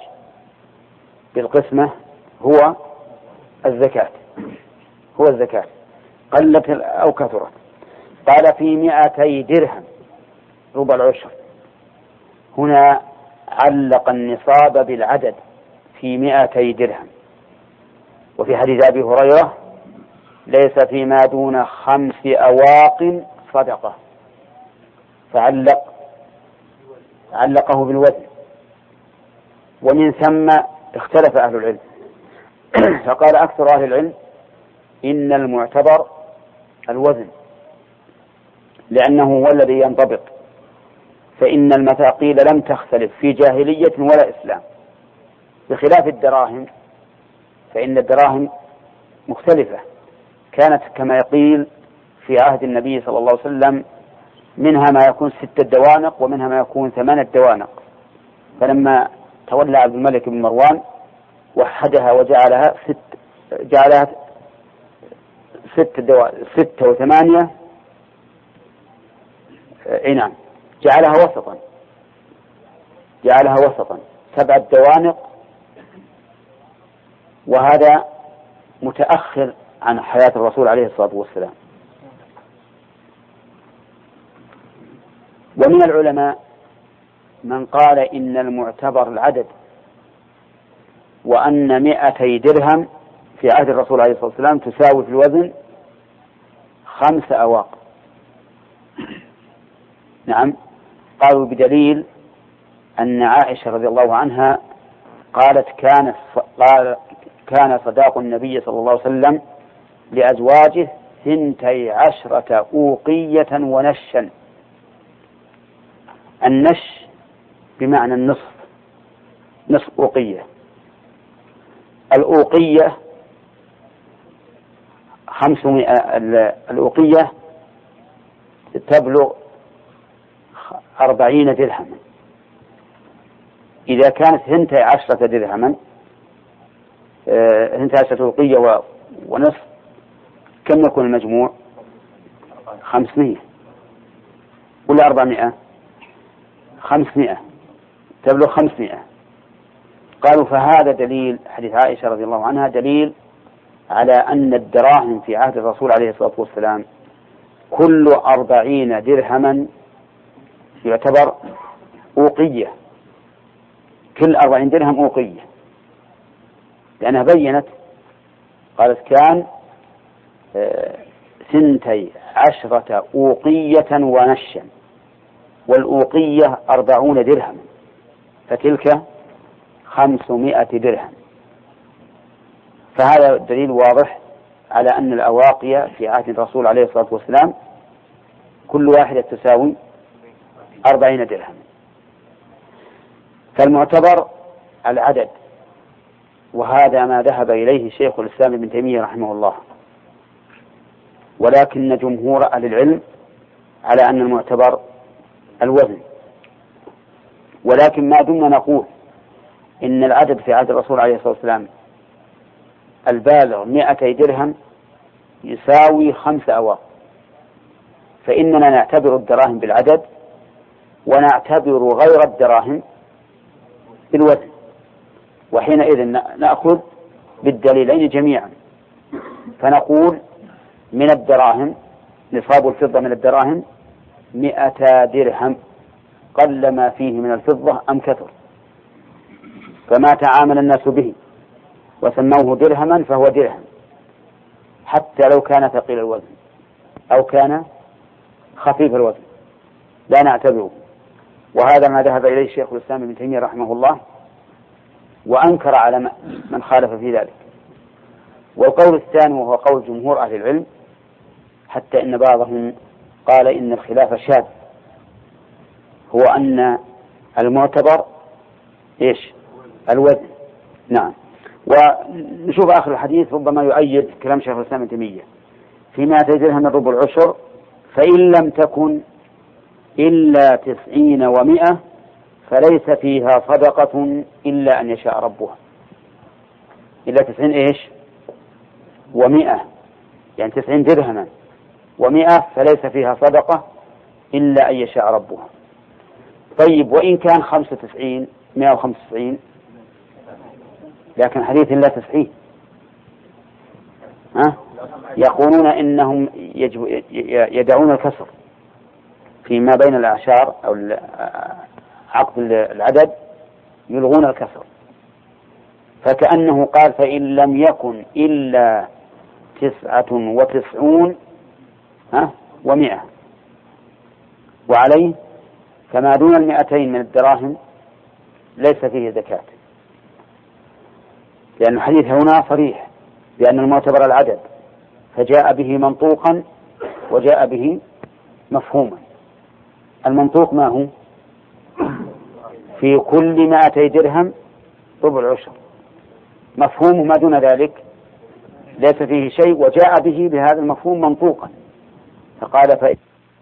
Speaker 1: بالقسمة هو الزكاة، هو الزكاة قلت أو كثرت. قال في مئتي درهم ربع العشر، هنا علق النصاب بالعدد في مئتي درهم. وفي حديث أبي هريرة: ليس فيما دون خمس أواق صدقة، فعلق علقه بالوزن. ومن ثم اختلف أهل العلم فقال أكثر أهل العلم إن المعتبر الوزن، لأنه هو الذي ينضبط، فإن المثاقيل لم تختلف في جاهلية ولا إسلام، بخلاف الدراهم، فإن الدراهم مختلفة، كانت كما يقيل في عهد النبي صلى الله عليه وسلم منها ما يكون ستة دوانق ومنها ما يكون ثمانية دوانق، فلما تولى عبد الملك بن مروان وحدها وجعلها ست جعلها ست دو... ستة وثمانية اي نعم جعلها وسطا جعلها وسطا سبعة دوانق، وهذا متأخر عن حياة الرسول عليه الصلاة والسلام. ومن العلماء من قال إن المعتبر العدد، وأن مئتي درهم في عهد الرسول عليه الصلاة والسلام تساوي في الوزن خمس أواق. نعم، قالوا بدليل أن عائشة رضي الله عنها قالت كان قال كان صداق النبي صلى الله عليه وسلم لأزواجه ثنتي عشرة أوقية ونشا. النش بمعنى النصف، نصف أوقية. الأوقية خمسمائة، الأوقية تبلغ أربعين درهما. إذا كانت ثنتي عشرة درهما ثنتي عشرة أوقية ونصف، كم يكون المجموع؟ خمسمائة ولا أربعمائة؟ خمسمائة، تبلغ خمسمائة. قالوا فهذا دليل، حديث عائشة رضي الله عنها دليل على أن الدراهم في عهد الرسول عليه الصلاة والسلام كل أربعين درهما يعتبر أوقية، كل أربعين درهم أوقية، لأنها بينت قالت كان ثنتي عشرة أوقية ونشا، والأوقية أربعون درهم، فتلك خمسمائة درهم. فهذا دليل واضح على أن الأواقية في عهد الرسول عليه الصلاة والسلام كل واحدة تساوي أربعين درهم. فالمعتبر العدد، وهذا ما ذهب إليه شيخ الإسلام ابن تيمية رحمه الله، ولكن جمهور أهل العلم على أن المعتبر الوزن. ولكن ما دمنا نقول إن العدد في عهد الرسول عليه الصلاة والسلام البالغ مئتي درهم، يساوي خمس أواق، فإننا نعتبر الدراهم بالعدد ونعتبر غير الدراهم بالوزن، وحينئذ نأخذ بالدليلين جميعا، فنقول من الدراهم نصاب الفضة من الدراهم مئتا درهم قل ما فيه من الفضة أم كثر، فما تعامل الناس به وسموه درهما فهو درهم حتى لو كان ثقيل الوزن أو كان خفيف الوزن لا نعتبره. وهذا ما ذهب إليه الشيخ الإسلام ابن تيمية رحمه الله، وأنكر على من خالف في ذلك. والقول الثاني وهو قول جمهور أهل العلم، حتى إن بعضهم قال إن الخلاف شاذ، هو أن المعتبر إيش؟ الوزن. نعم. ونشوف آخر الحديث ربما يؤيد كلام شيخ الإسلام ابن تيمية: فيما تجرها من ربع العشر فإن لم تكن إلا تسعين ومئة فليس فيها صدقة إلا أن يشاء ربها. إلا تسعين إيش؟ ومئة، يعني تسعين درهما ومئة، فليس فيها صدقة إلا أن يشاء ربها. طيب وإن كان خمسة وتسعين مئة وخمسة وتسعين، لكن حديث لا تسعين ها؟ يقولون إنهم يدعون الكسر فيما بين الأعشار أو عقد العدد، يلغون الكسر، فكأنه قال فإن لم يكن إلا تسعة وتسعون ها ومئة، وعليه فما دون المئتين من الدراهم ليس فيه زكاة، لأن الحديث هنا صريح بأن المعتبر العدد، فجاء به منطوقا وجاء به مفهوما. المنطوق ما هو؟ في كل مائتي درهم ربع العشر. مفهوم ما دون ذلك ليس فيه شيء، وجاء به بهذا المفهوم منطوقا، فقال فإن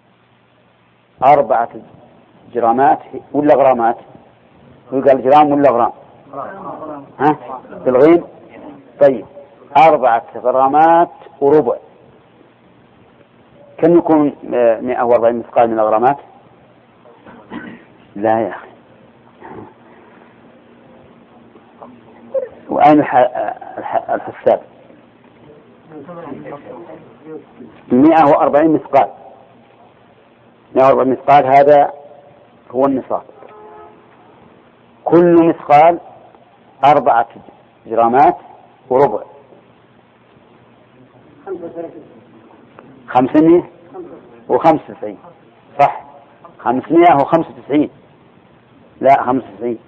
Speaker 1: أربعة جرامات ولا غرامات؟ وقال جرام ولا غرام؟ ها بالغين. طيب أربعة غرامات وربع، كم يكون مئة وأربعين مثقال من الغرامات؟ لا يا أخي، وأين الحساب؟ مئة وأربعين مثقال، مئة وأربعين مثقال هذا هو النصاب. كل مثقال أربعة جرامات وربع، خمسمائة وخمسة وتسعين. صح، خمسمائة وخمسة وتسعين، لا خمسة وتسعين.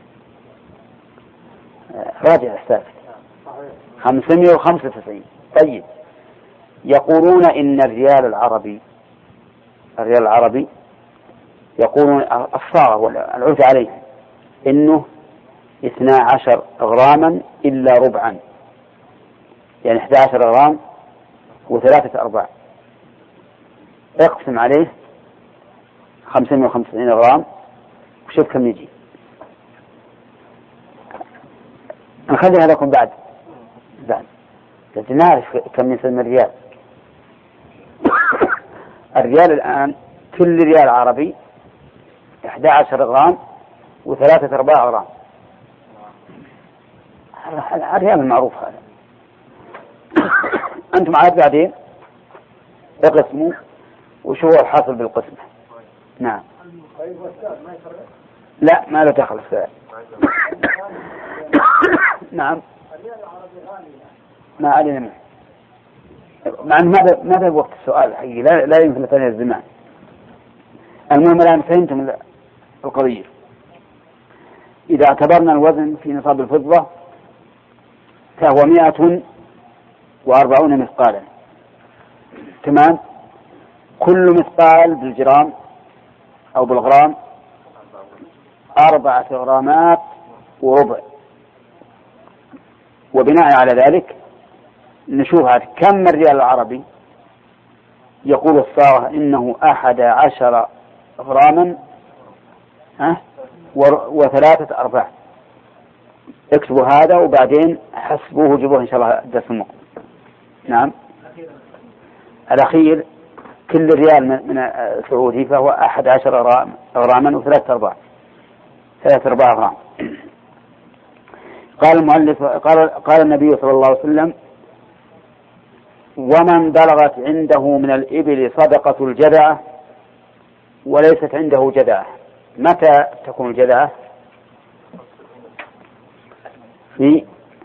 Speaker 1: راجع حسابك، خمسمائة وخمسة وتسعين. طيب يقولون إن الريال العربي الريال العربي يقولون الصاغة والعرف عليه إنه اثنا عشر غراما إلا ربعا، يعني احدى عشر غرام وثلاثة أرباع. اقسم عليه خمسمائة وخمسة وتسعين غرام وشوف كم يجي. نخليها لكم بعد بعد لكن نعرف كم يسمى الريال. الريال الآن كل ريال عربي احدى عشر غرام وثلاثة أرباع غرام. الريال المعروف هذا. أنتم عاد بعدين اقسموا وشو هو الحاصل بالقسمة. نعم. لا ما له دخل السؤال. نعم ما علينا منه، مع أنه ماذا ماذا وقت السؤال حقيقي لا لا يمكن ثاني الزمان. المهم الآن فهمتم القضية. إذا اعتبرنا الوزن في نصاب الفضة فهو مئة وأربعون مثقالا، تمام. كل مثقال بالجرام أو بالغرام أربعة غرامات وربع. وبناء على ذلك نشوف كم الريال العربي. يقول الصاغة إنه أحد عشر غراما ها وثلاثة أرباع. اكتبوا هذا وبعدين حسبوه وجيبوه إن شاء الله درس المقبل. نعم. الأخير كل ريال من سعودي فهو أحد عشر غراما وثلاثة أرباع ثلاثة أرباع غرام. قال المؤلف قال, قال النبي صلى الله عليه وسلم: ومن بلغت عنده من الإبل صدقة الجذعة وليست عنده جذعة. متى تكون الجذعة؟ في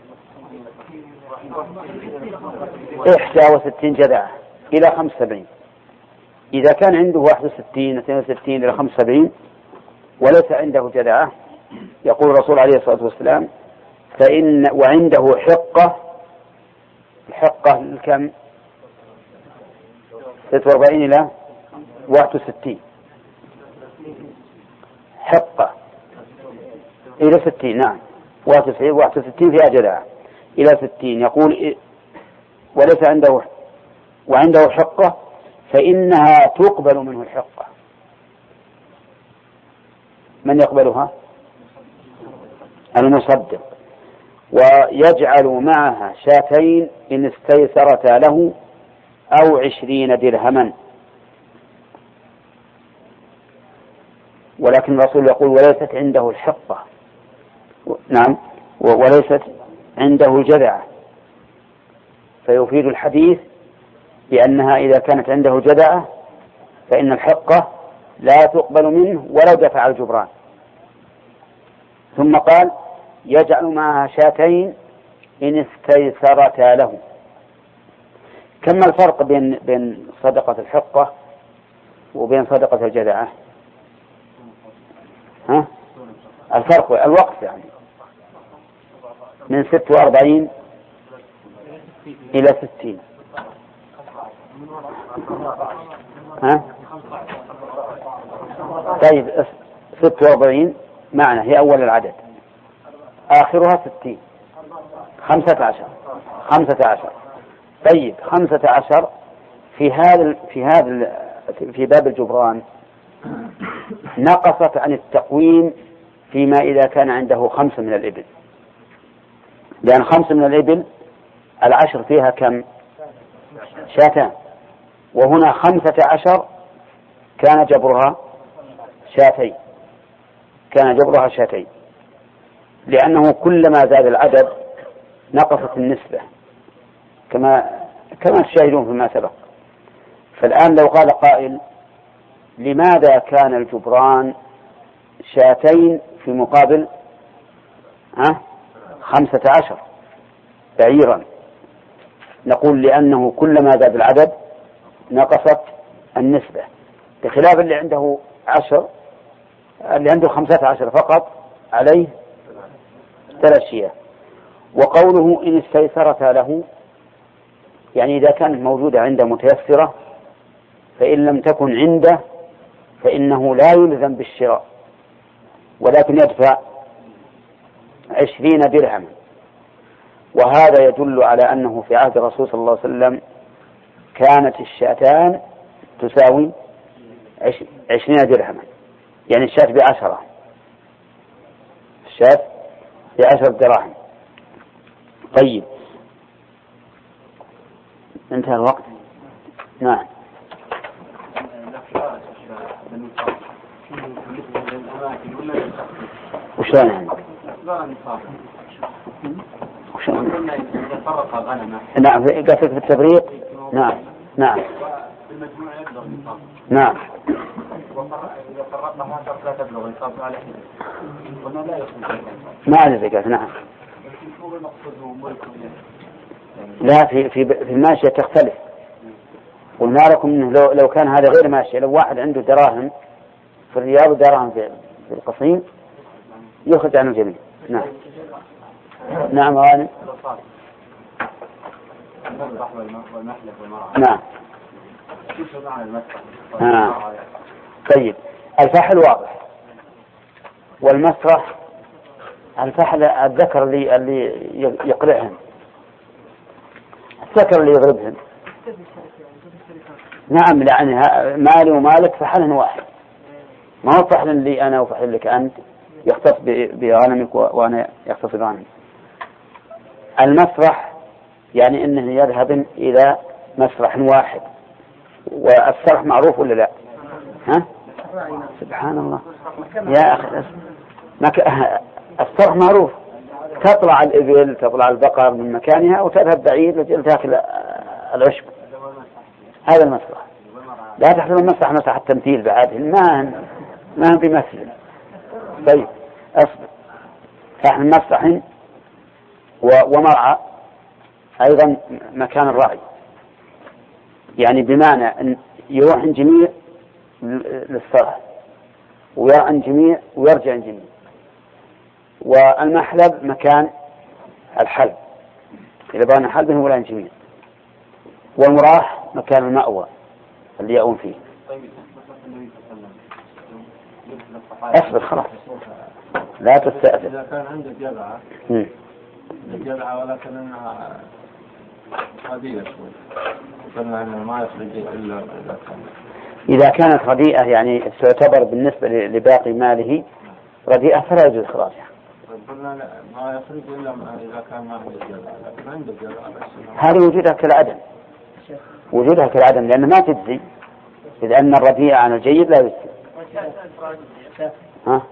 Speaker 1: إحدى وستين جذعة إلى خمس وسبعين. إذا كان عنده واحد وستين اثنين وستين إلى خمس وسبعين وليس عنده جذعة، يقول الرسول عليه الصلاة والسلام: فإن وعنده حقة. الحقة كم؟ ستة وأربعين إلى واحد وستين. حقة إلى ستين، نعم، واحد وتسعين واحد وستين فيها جذعة إلى ستين. يقول: وليس عنده وعنده حقة فإنها تقبل منه الحقة. من يقبلها؟ المصدق. ويجعل معها شاتين إن استيسرتا له أو عشرين درهما. ولكن الرسول يقول: وليست عنده الحقة، نعم، وليست عنده الجذعة، فيفيد الحديث بأنها إذا كانت عنده جذعة فإن الحقة لا تقبل منه ولو دفع الجبران. ثم قال: يجعل معها شاتين إن استيسرتا له. كما الفرق بين بين صدقة الحقة وبين صدقة الجذعة؟ ها؟ الفرق الوقت، يعني من ست وأربعين إلى ستين. ها؟ طيب، ست وأربعين معنى هي أول العدد، آخرها ستين، خمسة عشر خمسة عشر. طيب، خمسة عشر في هذا في هذا في باب الجبران نقصت عن التقويم فيما إذا كان عنده خمسة من الإبل، لأن خمسة من الإبل العشر فيها كم؟ شاتان. وهنا خمسة عشر كان جبرها شاتين كان جبرها شاتين لأنه كلما زاد العدد نقصت النسبة، كما كما تشاهدون فيما سبق. فالآن لو قال قائل: لماذا كان الجبران شاتين في مقابل ها خمسة عشر بعيرا؟ نقول: لأنه كلما زاد العدد نقصت النسبة، بخلاف اللي عنده عشر، اللي عنده خمسة عشر فقط عليه ثلاث شياه. وقوله إن استيسرت له، يعني إذا كانت موجودة عنده متيسرة، فإن لم تكن عنده فإنه لا يلزم بالشراء، ولكن يدفع عشرين درهما. وهذا يدل على أنه في عهد الرسول صلى الله عليه وسلم كانت الشاتان تساوي عشرين درهما، يعني الشاة بعشرة الشاة بعشر دراهم. طيب، انتهى الوقت. نعم. وشلون يعني؟ وشلون؟ نعم، قصدك في التفريق. نعم نعم نعم. ما على زكاة. نعم. لا، في في في الماشية تختلف. قلنا لكم إنه لو لو كان هذا غير ماشية، لو واحد عنده دراهم في الرياض ودراهم في في القصيم يخرج عن الجميع. نعم نعم غانم. نعم. آه. طيب، الفحل واضح، والمسرح الفحل الذكر اللي اللي يقرعهم، الذكر اللي يضربهم. نعم، يعني مالي ومالك فحل واحد، ما هو فحل لي أنا وفحل لك أنت يختص بغنمك وأنا يختص بغنمي. المسرح يعني أنه يذهب إلى مسرح واحد والصرح معروف ولا لا؟ ها؟ سبحان الله يا أخي، مك... الصرح معروف، تطلع الإبل تطلع البقر من مكانها وتذهب بعيد لجل تأكل العشب. هذا المسرح، لا تحسب المسرح مسرح التمثيل بعد، ما ما هم بيمثل. طيب أصبر، فإحنا مسرح ومرعى أيضا مكان الرعي، يعني بمعنى أن يروح جميع للصرح ويرعى جميع ويرجع جميع. والمحلب مكان الحلب إذا بان حلبه ولا جميع. والمراح مكان المأوى اللي يأوون فيه. أصبر خلاص لا تستأذن.
Speaker 4: إذا كان عنده جذعة الجذعة ولكن أنها رديئة شوي، قلنا أنه ما يخرج إلا إذا كان
Speaker 1: إذا كانت رديئة يعني تعتبر بالنسبة لباقي ماله رديئة فلا يجوز إخراجها.
Speaker 4: قلنا ما يخرج إلا إذا كان ما عنده جذعة، لكن عنده جذعة
Speaker 1: هذه وجودها كالعدم، وجودها كالعدم لأن ما تجزي، إذ أن الرديئة عن الجيد لا يجزي. ها؟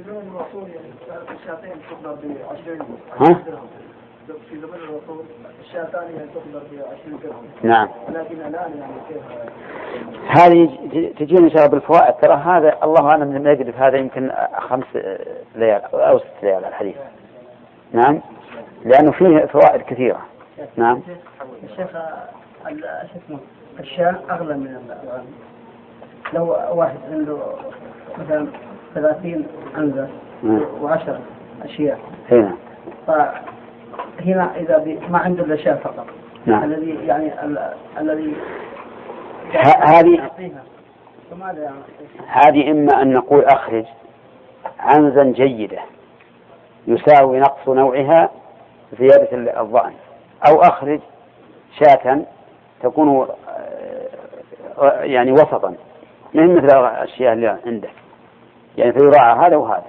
Speaker 1: ها؟
Speaker 2: في زمن الرسول الشاتان تقدر بعشرين درهم.
Speaker 1: نعم.
Speaker 2: لكن الآن يعني كيف؟
Speaker 1: هذه تجينا إن شاء الله بالفوائد. ترى هذا الله أعلم لم يجد هذا يمكن خمس ليال أو ست ليال الحديث. نعم. لأنه فيه فوائد كثيرة. نعم.
Speaker 2: الشيخ اسمه الشاة أغلى من الغنم. لو واحد عنده مثلا ثلاثين عنزة وعشرة أشياء.
Speaker 1: هنا.
Speaker 2: هنا إذا ما عنده إلا شاة فقط.
Speaker 1: نعم.
Speaker 2: الذي يعني ال الذي
Speaker 1: هذه هذه إما أن نقول أخرج عنزا جيدة يساوي نقص نوعها زيادة الضأن، أو أخرج شاة تكون يعني وسطا من مثل الأشياء اللي عندك، يعني فيراعى هذا وهذا.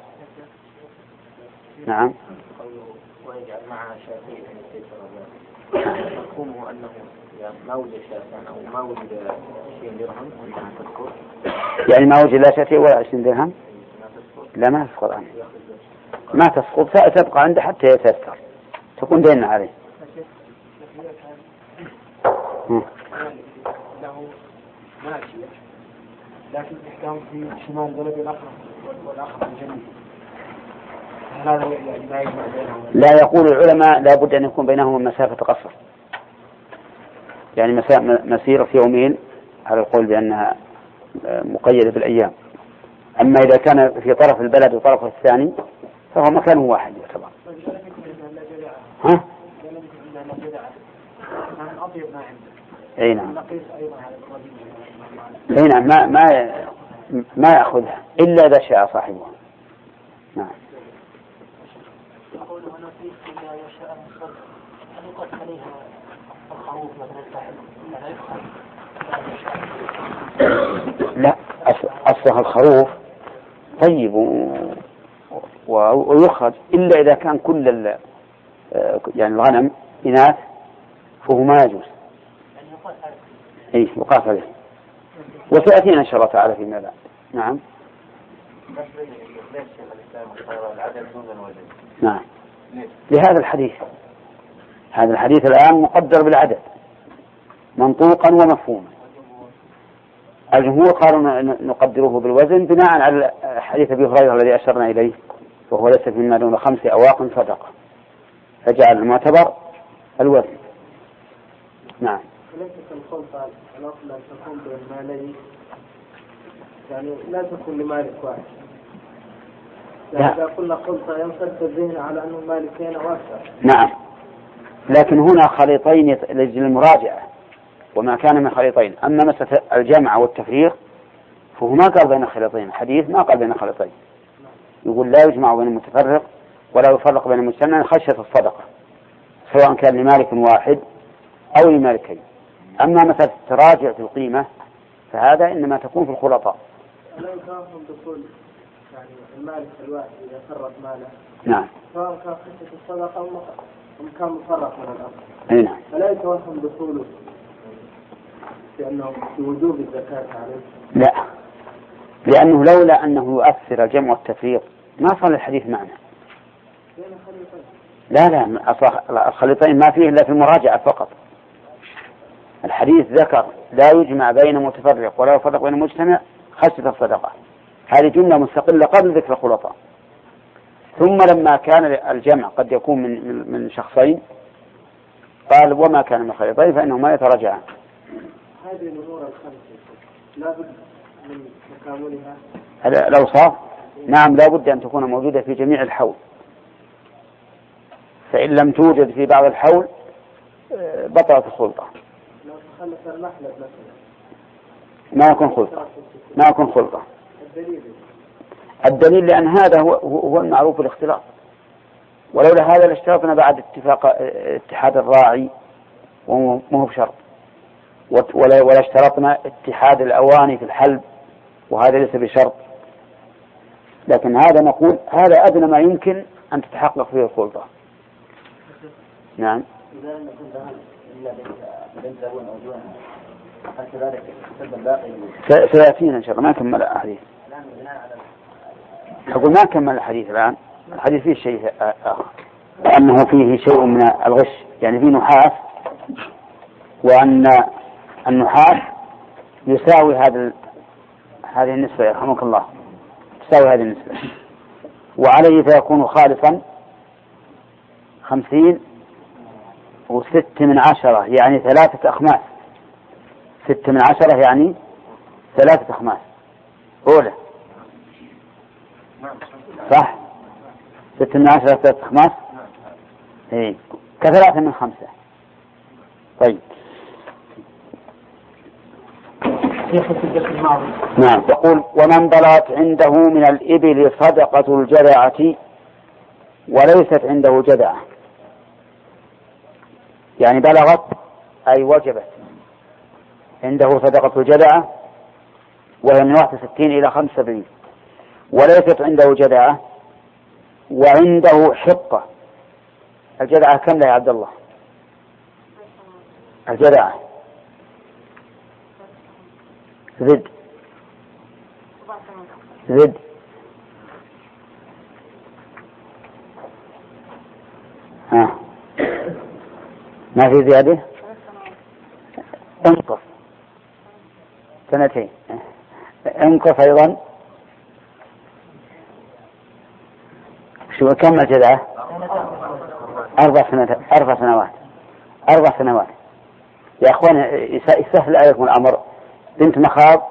Speaker 1: نعم.
Speaker 3: ويجعل معها شاتين مفهومه أنه ما وجد شاتان أو ما وجد عشرين درهم أنها تسقط،
Speaker 1: يعني ما وجد لا شاتين ولا عشرين درهم لا ما تسقط عنه، ما تسقط تبقى عنده حتى يتذكر تكون دين عليه.
Speaker 2: له ماشية لكن إحداهم في شمال بلد الآخر والآخر في جنوب.
Speaker 1: لا يقول العلماء لا بد أن يكون بينهما مسافة قصر، يعني مسيرة في يومين على القول بأنها مقيدة بالأيام. أما إذا كان في طرف البلد وطرفه الثاني فهو مكان واحد يعتبر. ها؟ أي نعم. أي نعم ما ما ما يأخذها إلا إذا شاء صاحبها. نعم.
Speaker 3: يقول هنا في إذا يشاء الصرف هل يقص عليها الخروف مثلا
Speaker 1: لا أصلها الخروف طيب ويخرج إلا إذا كان كل يعني الغنم إناث فهو ما يجوز. إيه يقاس عليه وسيأتينا إن شاء الله تعالى فيما بعد. نعم. نعم. لهذا الحديث هذا الحديث الآن مقدر بالعدد منطوقا ومفهوما. الجمهور قالوا نقدره بالوزن بناء على حديث أبي هريرة الذي أشرنا إليه وهو ليس فيما دون خمس أواق صدقة، فجعل المعتبر الوزن. نعم.
Speaker 2: ليست الخلطة الأصل أن تكون بين مالين، يعني لا تكون لمالك واحد. يعني إذا قلنا خلطة ينصرف الذهن على أنه مالكين وأكثر.
Speaker 1: نعم. لكن هنا خليطين لأجل المراجعة وما كان من خليطين. أما مسألة الجمع والتفريق فهو ما قال بين خليطين، الحديث ما قال بين خليطين، يقول لا يجمع بين المتفرق ولا يفرق بين المجتمع خشية الصدقة سواء كان لمالك واحد أو لمالكين. أما مسألة التراجع في القيمة فهذا إنما تكون في الخلطاء.
Speaker 2: لا يكافهم دخول يعني المالك الواحد إذا فرق ماله.
Speaker 1: نعم.
Speaker 2: سواء كان خشية الصدقة أو كان مفرق من الأصل.
Speaker 1: أي نعم.
Speaker 2: فلا يتوهم دخوله بأنه بوجوب الزكاة عليه؟
Speaker 1: لا، لأنه لولا أنه يؤثر الجمع والتفريق ما صار الحديث معنا. لا لا، الخليطين ما فيه إلا في المراجعة فقط. الحديث ذكر لا يجمع بين متفرق ولا يفرق بين مجتمع خشية الصدقة، هذه جملة مستقلة قبل ذكر الخلطاء. ثم لما كان الجمع قد يكون من من شخصين قال وما كان من خليطين فإنهما يتراجعان.
Speaker 2: هذه الأمور الخمسة لا بد من تكاملها.
Speaker 1: الأوصاف نعم لا بد أن تكون موجودة في جميع الحول، فإن لم توجد في بعض الحول بطلت الخلطة.
Speaker 2: لو تخلف المحلب مثلا
Speaker 1: ما يكون خلطة، ما يكون خلطة.
Speaker 2: الدليل
Speaker 1: الدليل لأن هذا هو هو المعروف بالاختلاط، ولولا هذا لاشترطنا بعد اتفاق اتحاد الراعي ومو بشرط، ولا ولا اشترطنا اتحاد الأواني في الحلب وهذا ليس بشرط. لكن هذا نقول هذا أدنى ما يمكن أن تتحقق فيه الخلطة. نعم.
Speaker 2: إذا لم يكن ذهب إلا بنت لبون أو جوان هل كذلك يسبب الباقي؟
Speaker 1: سيأتينا إن شاء الله، ما كمل الحديث. أقول ما كمل الحديث الآن، الحديث فيه شيء آخر، أنه فيه شيء من الغش، يعني فيه نحاس، وأن النحاس يساوي هذا هذه النسبة يرحمك الله، تساوي هذه النسبة، وعليه فيكون خالصا خمسين وست من عشرة يعني ثلاثة أخماس. ست من عشرة يعني ثلاثة أخماس أولى، صح؟ ست من عشرة ثلاثة أخماس، إيه كثلاثة من خمسة. طيب نعم. يقول ومن بلغت عنده من الإبل صدقة الجذعة وليست عنده جذعة، يعني بلغت أي وجبت عنده صدقة الجذعة وهي من واحد وستين إلى خمسة وسبعين، وليست عنده جذعة وعنده حقة. الجذعة كم لا يا عبد الله؟ الجذعة زد زد ها ما في زيادة، انقص سنتين، انقص أيضا شو كم الجذعة؟ أربع سنوات أربع سنوات أربع سنوات يا أخوان، يسهل عليكم الأمر. بنت مخاض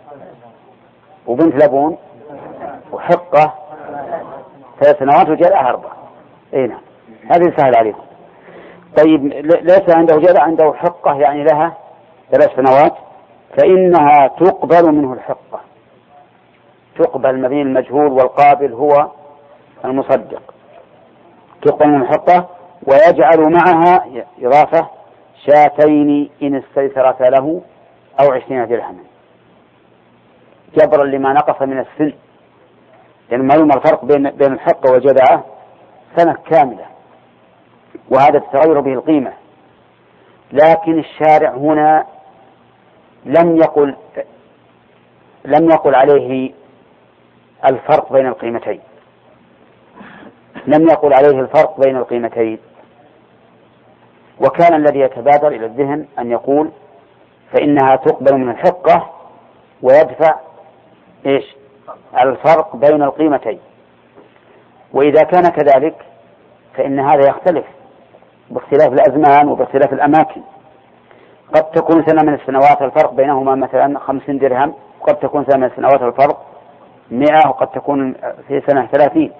Speaker 1: وبنت لبون وحقة ثلاث سنوات وجذعة أربع. إيه نعم هذا يسهل عليكم. طيب ليس عنده جذع، عنده حقة يعني لها ثلاث سنوات، فإنها تقبل منه الحقة، تقبل مبني المجهول والقابل هو المصدق، تقبل منه الحقة ويجعل معها إضافة شاتين إن استيسرت له أو عشرين درهما جبرا لما نقص من السن، لأن يعني معلوم الفرق بين بين الحقة والجذعة سنة كاملة، وهذا تتغير به القيمة. لكن الشارع هنا لم يقل لم يقل عليه الفرق بين القيمتين، لم يقل عليه الفرق بين القيمتين. وكان الذي يتبادر إلى الذهن أن يقول فإنها تقبل من الحقة ويدفع إيش الفرق بين القيمتين. وإذا كان كذلك فإن هذا يختلف باختلاف الأزمان وباختلاف الأماكن. قد تكون سنة من السنوات الفرق بينهما مثلا خمسين درهم، وقد تكون سنة من السنوات الفرق مئة، وقد تكون في سنة ثلاثين.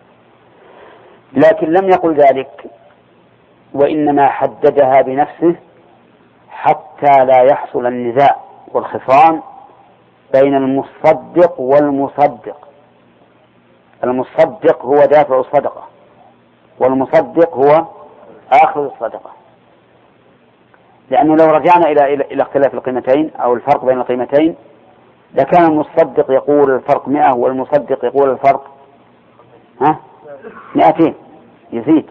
Speaker 1: لكن لم يقل ذلك، وإنما حددها بنفسه حتى لا يحصل النزاع والخصام بين المصدق والمصدق. المصدق هو دافع الصدقة، والمصدق هو آخذ الصدقة. لأنه لو رجعنا إلى إلى اختلاف القيمتين أو الفرق بين القيمتين لكان المصدق يقول الفرق مئة والمصدق يقول الفرق ها مئتين يزيد.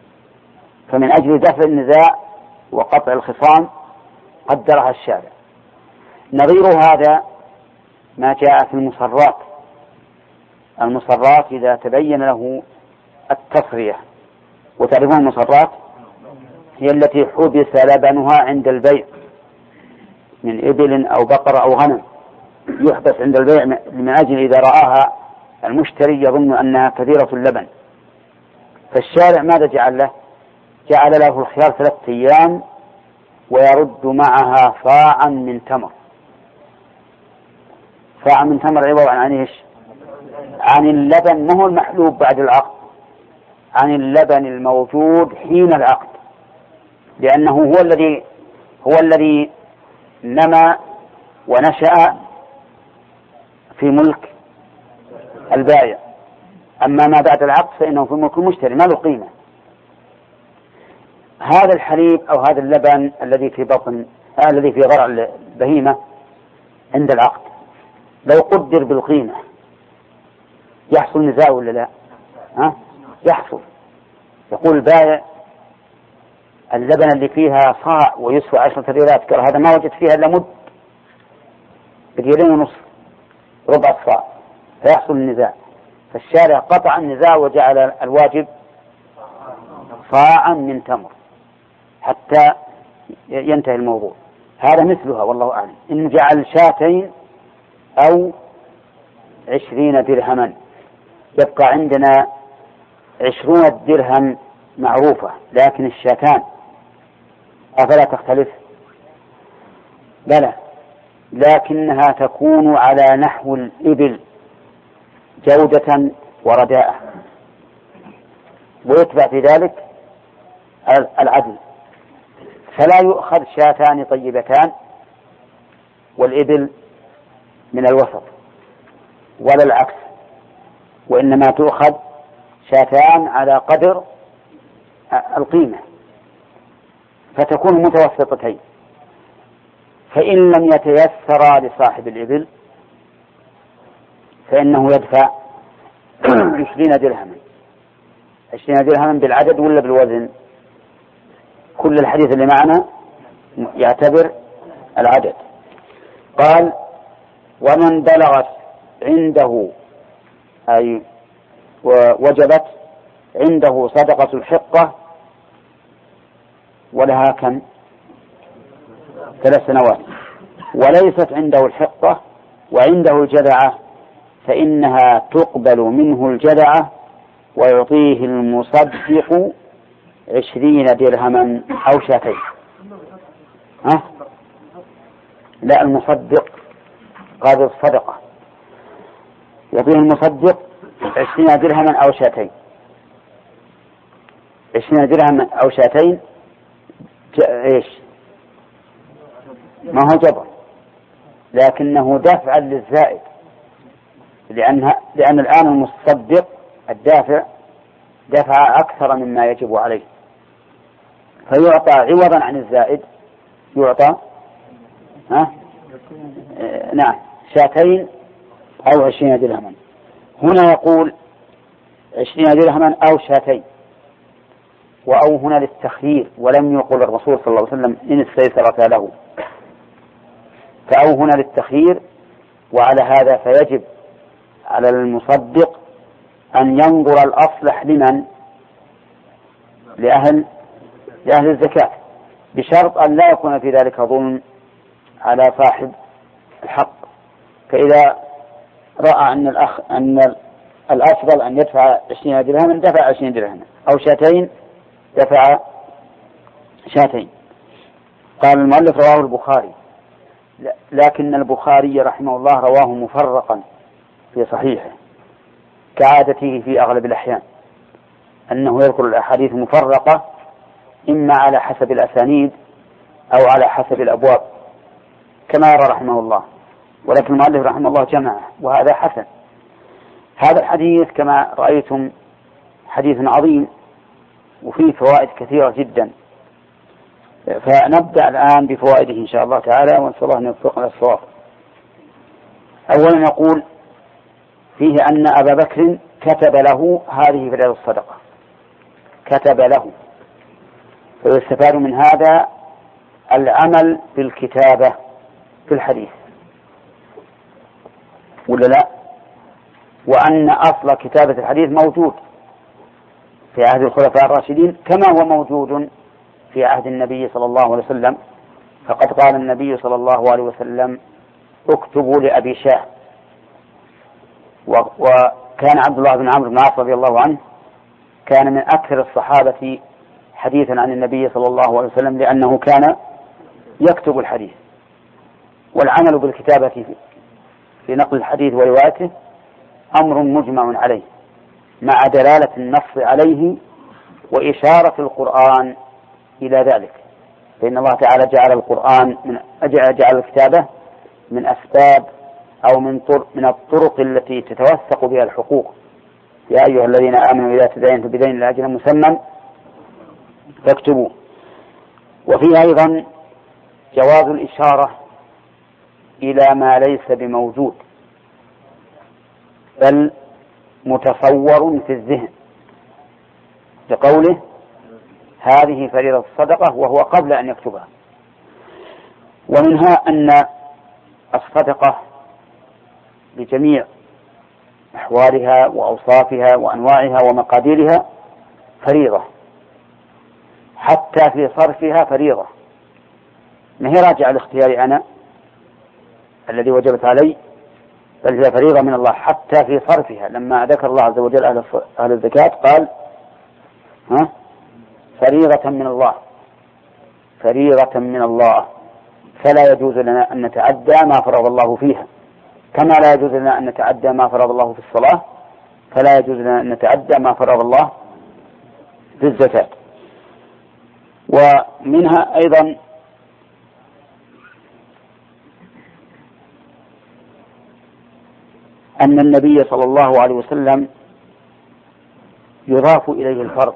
Speaker 1: فمن أجل دفع النزاع وقطع الخصام قدرها الشارع نظير هذا ما جاء في المصرات. المصرات إذا تبين له التصرية، وتعرفون المصرات هي التي حبس لبنها عند البيع من إبل أو بقر أو غنم، يحبس عند البيع من أجل إذا رآها المشتري يظن أنها كثيرة اللبن. فالشارع ماذا جعل له؟ جعل له الخيار ثلاثة أيام ويرد معها صاعا من تمر. صاعا من تمر عبارة عن إيش؟ عن اللبن، ما هو المحلوب بعد العقد، عن اللبن الموجود حين العقد، لأنه هو الذي هو الذي نما ونشأ في ملك البائع. أما ما بعد العقد فإنه في ملك المشتري ما له قيمة. هذا الحليب أو هذا اللبن الذي في بطن آه الذي في ضرع البهيمة عند العقد لو قدر بالقيمة يحصل نزاع ولا لا؟ ها؟ يحصل. يقول البائع اللبن اللي فيها صاع ويسوى عشرة ريالات، قال هذا ما وجد فيها إلا مد بريالين ونصف ربع الصاع، فيحصل النزاع. فالشارع قطع النزاع وجعل الواجب صاعا من تمر حتى ينتهي الموضوع. هذا مثلها والله أعلم. إن جعل شاتين أو عشرين درهما يبقى عندنا عشرون درهم معروفة، لكن الشاتان أفلا تختلف؟ بلى، لكنها تكون على نحو الإبل جودة ورداءة، ويتبع في ذلك العدل، فلا يؤخذ شاتان طيبتان والإبل من الوسط ولا العكس، وإنما تؤخذ شاتان على قدر القيمة فتكون متوسطتين. فإن لم يتيسر لصاحب الإبل فإنه يدفع عشرين درهما. عشرين درهما بالعدد ولا بالوزن؟ كل الحديث اللي معنا يعتبر العدد. قال ومن بلغت عنده أي ووجبت عنده صدقة الحقة ولها كم؟ ثلاث سنوات، وليست عنده الحقة وعنده الجذعة فإنها تقبل منه الجذعة ويعطيه المصدق عشرين درهما أو شاتين. ها؟ لا، المصدق قابل الصدقة يعطيه المصدق عشرين درهما أو شاتين. عشرين درهما أو شاتين إيش؟ ما هو جبر، لكنه دفع للزائد، لأن لأن الآن المصدق الدافع دفع أكثر مما يجب عليه، فيعطى عوضا عن الزائد يعطى ها؟ آه نعم شاتين أو عشرين درهما. هنا يقول عشرين درهما أو شاتين، وأو هنا للتخيير، ولم يقل الرسول صلى الله عليه وسلم إن استيسرت له، فأو هنا للتخيير. وعلى هذا فيجب على المصدق أن ينظر الأصلح لمن؟ لأهل لأهل الزكاة، بشرط أن لا يكون في ذلك ظلم على صاحب الحق. فإذا رأى أن الأخ أن الأفضل أن يدفع عشرين درهما دفع عشرين درهما، أو شاتين دفع شاتين. قال المؤلف رواه البخاري، لكن البخاري رحمه الله رواه مفرقا في صحيحه كعادته في أغلب الأحيان، أنه يذكر الأحاديث مفرقة إما على حسب الأسانيد أو على حسب الأبواب كما يرى رحمه الله، ولكن المؤلف رحمه الله جمعه، وهذا حسن. هذا الحديث كما رأيتم حديث عظيم وفيه فوائد كثيرة جدا، فنبدأ الآن بفوائده إن شاء الله تعالى، ونسأل الله أن يوفقنا للصواب. أولا نقول فيه أن أبا بكر كتب له هذه فريضة الصدقة، كتب له، فيستفاد من هذا العمل بالكتابة في الحديث. ولا لا؟ وأن أصل كتابة الحديث موجود في عهد الخلفاء الراشدين كما هو موجود في عهد النبي صلى الله عليه وسلم. فقد قال النبي صلى الله عليه وسلم اكتبوا لأبي شاه. وكان عبد الله بن عمرو بن العاص رضي الله عنه كان من أكثر الصحابة حديثا عن النبي صلى الله عليه وسلم لأنه كان يكتب الحديث. والعمل بالكتابة في نقل الحديث وروايته أمر مجمع عليه مع دلالة النص عليه وإشارة القرآن إلى ذلك، فإن الله تعالى جعل القرآن من جعل الكتابة من أسباب أو من طرق من الطرق التي تتوثق بها الحقوق. يا أيها الذين آمنوا إذا تداينتم بدين إلى أجل مسمى فاكتبوا. وفيه أيضا جواز الإشارة إلى ما ليس بموجود بل متصور في الذهن، لقوله هذه فريضة الصدقة وهو قبل أن يكتبها. ومنها أن الصدقة بجميع أحوالها وأوصافها وأنواعها ومقاديرها فريضة، حتى في صرفها فريضة، ما هي راجع الاختيار أنا الذي وجبت علي، بل هي فريضة من الله حتى في صرفها. لما ذكر الله عز وجل أهل الزكاة قال ها فريضة من الله، فريضة من الله، فلا يجوز لنا أن نتعدى ما فرض الله فيها، كما لا يجوز لنا أن نتعدى ما فرض الله في الصلاة، فلا يجوز لنا أن نتعدى ما فرض الله في الزكاة. ومنها أيضا أن النبي صلى الله عليه وسلم يضاف إليه الفرض،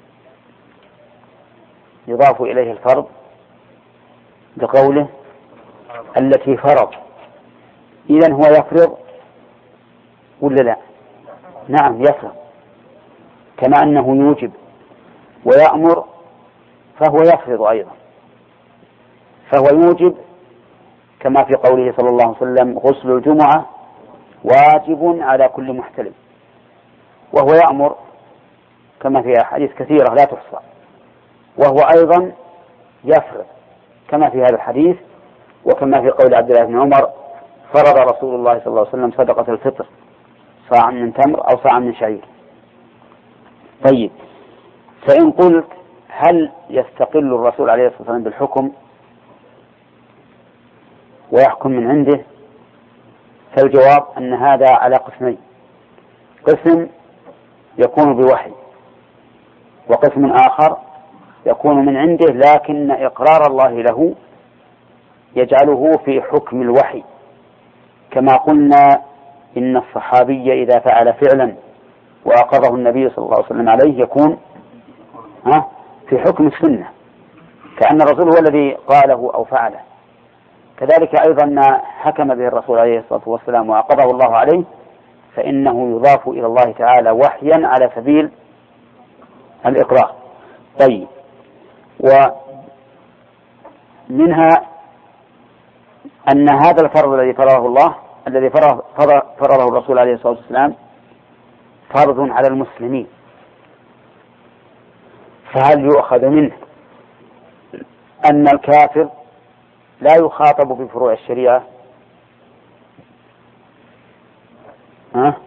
Speaker 1: يضاف إليه الفرض بقوله التي فرض. إذن هو يفرض ولا لا؟ نعم يفرض، كما أنه يوجب ويأمر فهو يفرض أيضا، فهو يوجب كما في قوله صلى الله عليه وسلم غسل الجمعة واجب على كل محتلم، وهو يأمر كما في أحاديث كثيرة لا تحصى، وهو أيضا يفرض كما في هذا الحديث، وكما في قول عبد الله بن عمر فرض رسول الله صلى الله عليه وسلم صدقة الفطر صاع من تمر أو صاع من شعير. طيب، فإن قلت هل يستقل الرسول عليه الصلاة والسلام بالحكم ويحكم من عنده؟ فالجواب أن هذا على قسمين: قسم يكون بوحي، وقسم آخر يكون من عنده لكن إقرار الله له يجعله في حكم الوحي، كما قلنا إن الصحابي إذا فعل فعلا وأقره النبي صلى الله عليه وسلم عليه يكون ها في حكم السنة، كأن الرسول هو الذي قاله أو فعله. كذلك أيضا ما حكم به الرسول عليه الصلاة والسلام وأقره الله عليه فإنه يضاف إلى الله تعالى وحيا على سبيل الإقرار. طيب، ومنها أن هذا الفرض الذي فرضه الله الذي فرضه الرسول عليه الصلاة والسلام فرض على المسلمين، فهل يؤخذ منه أن الكافر لا يخاطب بفروع الشريعة؟ ها؟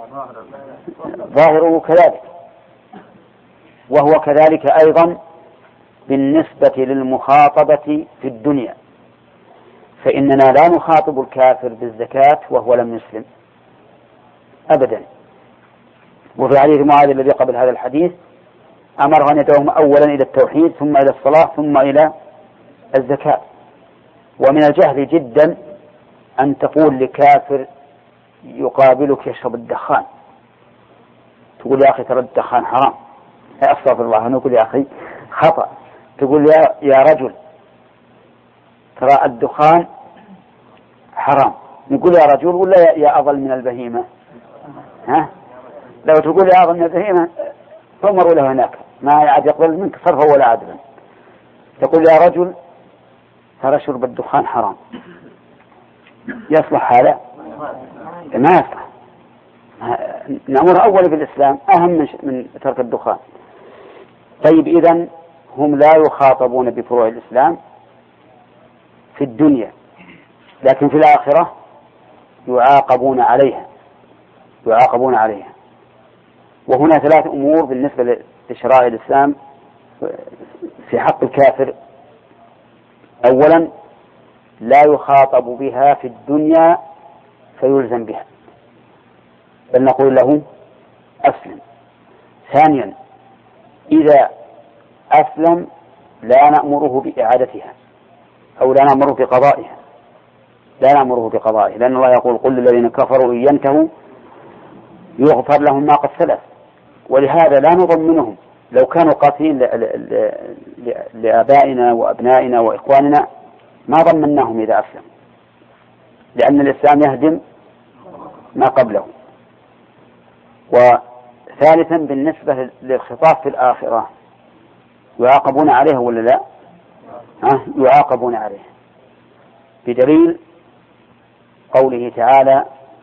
Speaker 1: ظاهره كذلك، وهو كذلك أيضا بالنسبة للمخاطبة في الدنيا، فإننا لا نخاطب الكافر بالزكاة وهو لم يسلم أبدا. وفي حديث معاذ الذي قبل هذا الحديث أمر أن يدعوهم أولا إلى التوحيد ثم إلى الصلاة ثم إلى الزكاة. ومن الجهل جدا أن تقول لكافر يقابلك يشرب الدخان تقول يا أخي ترى الدخان حرام، أستغفر الله، نقول يا أخي خطأ، تقول يا, يا رجل ترى الدخان حرام، نقول يا رجل ولا يا أضل من البهيمة؟ ها؟ لو تقول يا أضل من البهيمة فمروا له هناك ما يعد يقبل منك صرفه ولا عدلا. تقول يا رجل ترى شرب الدخان حرام، يصلح هذا؟ ما يصلح. نأمر أول بالإسلام أهم من ترك الدخان. طيب إذن هم لا يخاطبون بفروع الإسلام في الدنيا، لكن في الآخرة يعاقبون عليها يعاقبون عليها. وهنا ثلاث أمور بالنسبة لشرائع الإسلام في حق الكافر. أولا لا يخاطب بها في الدنيا فيلزم بها، بل نقول له أسلم. ثانيا إذا أسلم لا نأمره بإعادتها أو لا نأمره بقضائها لا نأمره بقضائها لأن الله يقول قل للذين كفروا إن ينتهوا يغفر لهم ما قد سلف. ولهذا لا نضمنهم لو كانوا قاتلين لآبائنا وأبنائنا وإخواننا ما ضمناهم إذا أسلم، لأن الإسلام يهدم ما قبله. وثالثا بالنسبة للخطاب في الآخرة يعاقبون عليه ولا لا؟ ها؟ يعاقبون عليه بدليل قوله تعالى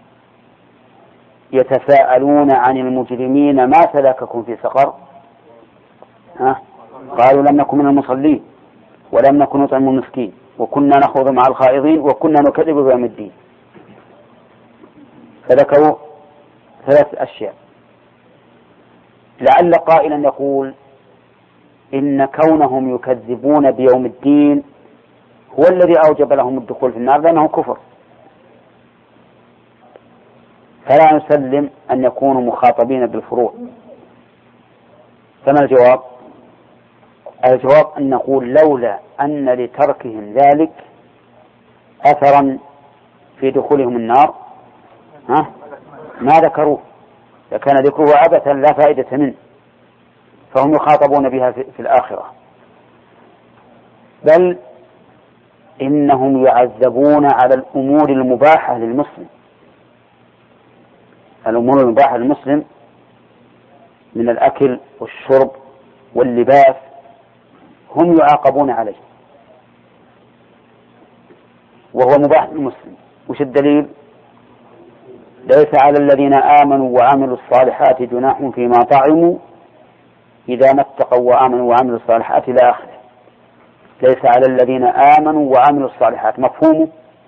Speaker 1: يتساءلون عن المجرمين ما سلككم في سقر؟ ها؟ قالوا لم نكن من المصلين ولم نكن نطعم المسكين وكنا نخوض مع الخائضين وكنا نكذب بيوم الدين. فذكروا ثلاث أشياء. لعل قائلا يقول إن كونهم يكذبون بيوم الدين هو الذي أوجب لهم الدخول في النار لأنه كفر، فلا نسلم أن يكونوا مخاطبين بالفروع. فما الجواب؟ الجواب أن نقول لولا أن لتركهم ذلك أثرا في دخولهم النار ها ما ذكروه، لكان ذكره عبثا لا فائدة منه، فهم يخاطبون بها في الآخرة. بل إنهم يعذبون على الأمور المباحة للمسلم. الأمور المباحة للمسلم من الأكل والشرب واللباس هم يعاقبون عليه وهو مباح للمسلم. وش الدليل؟ ليس على الذين آمنوا وعملوا الصالحات جناح فيما طعموا إذا ما اتقوا وآمنوا وعملوا الصالحات إلى آخره. ليس على الذين آمنوا وعملوا الصالحات مفهومه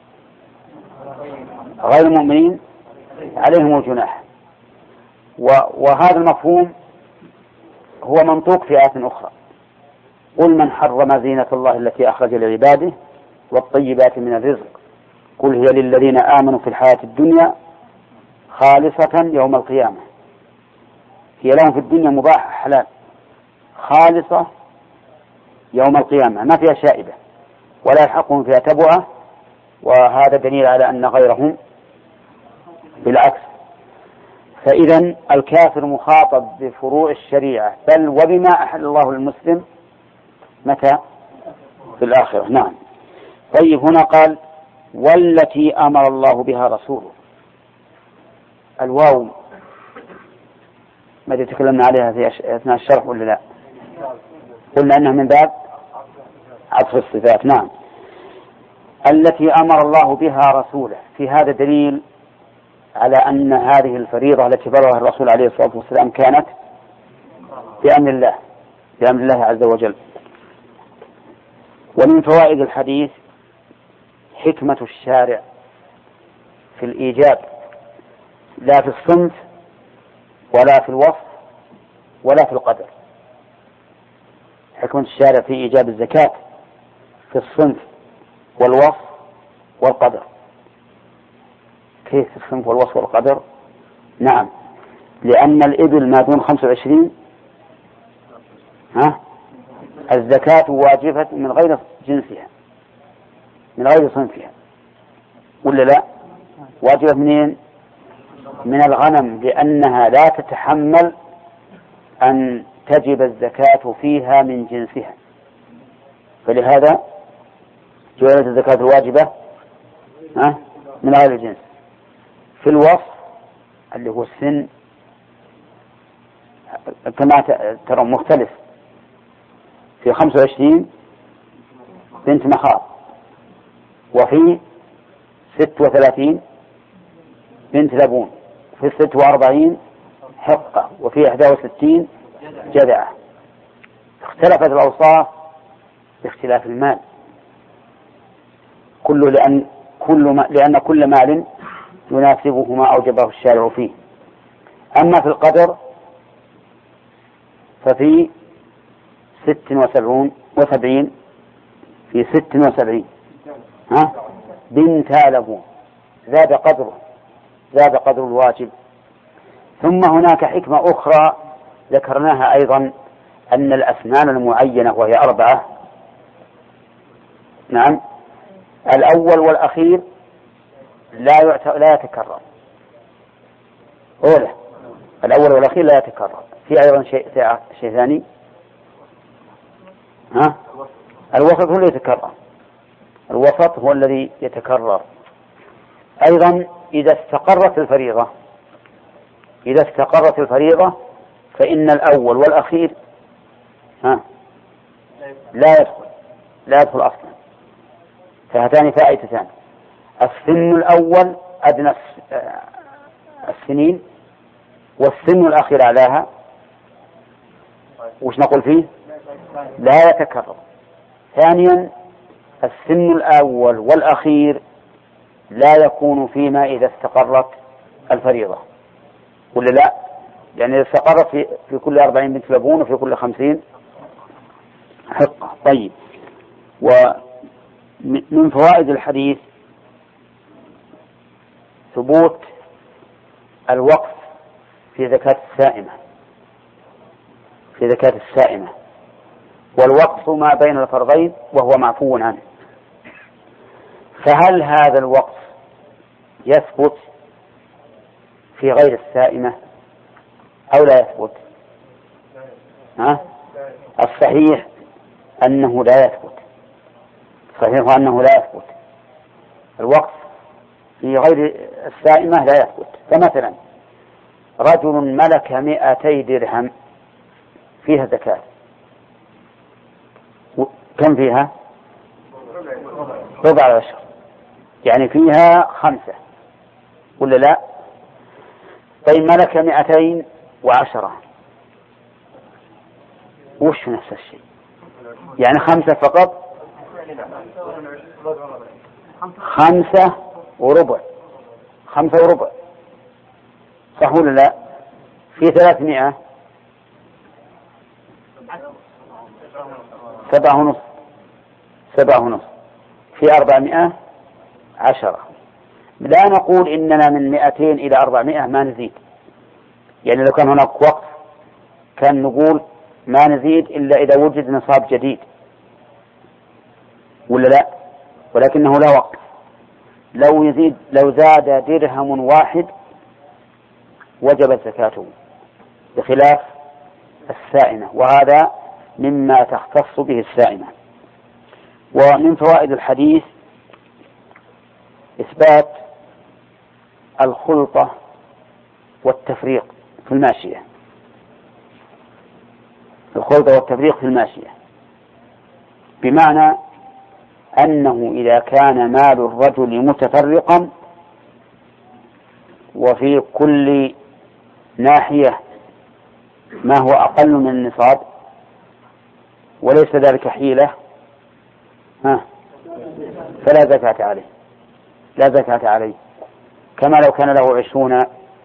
Speaker 1: غير المؤمنين عليهم الجناح، وهذا المفهوم هو منطوق في آيات أخرى. قل من حرم زينة الله التي أخرج لعباده والطيبات من الرزق قل هي للذين آمنوا في الحياة الدنيا خالصة يوم القيامة. هي لهم في الدنيا مباح حلال، خالصة يوم القيامة ما فيها شائبة ولا يلحقهم فيها تبعة. وهذا دليل على أن غيرهم بالعكس. فإذا الكافر مخاطب بفروع الشريعة بل وبما أحل الله للمسلم متى؟ في الآخرة. نعم. طيب هنا قال والتي أمر الله بها رسوله. الواو ماذا تكلمنا عليها في أثناء الشرح ولا لا؟ قلنا أنها من باب عطف الصفات. نعم. التي أمر الله بها رسوله، في هذا دليل على أن هذه الفريضة التي فرضها الرسول عليه الصلاة والسلام كانت بأمر الله بأمر الله عز وجل. ومن فوائد الحديث حكمة الشارع في الإيجاب لا في الصنف ولا في الوصف ولا في القدر. حكمة الشارع في إيجاب الزكاة في الصنف والوصف والقدر. كيف الصنف والوصف والقدر؟ نعم، لأن الإبل ما دون خمسة وعشرين ها الزكاة واجبة من غير جنسها من غير صنفها ولا لا؟ واجبة منين؟ من الغنم، لأنها لا تتحمل أن تجب الزكاة فيها من جنسها، فلهذا جعلت الزكاة الواجبة ها من غير الجنس. في الوصف اللي هو السن كما ترى مختلف، في خمسة وعشرين بنت مخاض وفي ست وثلاثين بنت لبون، في ست وأربعين حقة، وفي إحدى وستين جذعة. اختلفت الأوصاف باختلاف المال، كل لأن كل ما لأن كل مال يناسبه ما أوجبه الشارع فيه. أما في القدر ففي ست وسبعون وسبعين في ست وسبعين ها بنت لبون، زاد قدره، زاد قدر الواجب. ثم هناك حكمة أخرى ذكرناها أيضا، أن الأسنان المعينة وهي أربعة، نعم، الأول والأخير لا يعت... لا يتكرر. أولى الأول والأخير لا يتكرر. في أيضا شيء شيء ثاني، ها الوسط هو الذي يتكرر، الوسط هو الذي يتكرر. أيضا إذا استقرت الفريضة، إذا استقرت الفريضة فإن الأول والأخير ها لا يدخل لا يدخل أصلا. فهاتان فائدتان: السن الأول أدنى السنين، والسن الأخير أعلاها. وش نقول فيه؟ لا يتكرر. ثانيا السن الأول والأخير لا يكون فيما إذا استقرت الفريضة، ولا لا؟ يعني إذا استقرت في, في كل أربعين بنت لبون وفي كل خمسين حقة. طيب، ومن فوائد الحديث ثبوت الوقف في زكاة السائمة، في زكاة السائمة، والوقف ما بين الفرضين وهو معفو عنه. فهل هذا الوقف يثبت في غير السائمة أو لا يثبت؟ ها؟ الصحيح أنه لا يثبت، صحيح أنه لا يثبت. الوقف في غير السائمة لا يثبت. فمثلا رجل ملك مئتي درهم فيها زكاة، كم فيها؟ ربع العشر، يعني فيها خمسة، ولا لا؟ طيب ملك مئتين وعشرة، وش نفس الشيء؟ يعني خمسة فقط، خمسة وربع، خمسة وربع، صح ولا لا؟ في ثلاثمائة سبعة ونصف، سبعة ونصف، في أربعمائة عشرة. لا نقول إننا من مئتين إلى أربعمائة ما نزيد، يعني لو كان هناك وقف كان نقول ما نزيد إلا إذا وجد نصاب جديد، ولا لا؟ ولكنه لا وقف. لو يزيد، لو زاد درهم واحد وجبت زكاته، بخلاف السائمة، وهذا مما تختص به السائمة. ومن فوائد الحديث إثبات الخلطة والتفريق في الماشية، الخلطة والتفريق في الماشية، بمعنى أنه إذا كان مال الرجل متفرقا وفي كل ناحية ما هو أقل من النصاب وليس ذلك حيلة، ها فلا زكاة عليه، لا زكاة عليه. كما لو كان له عشرون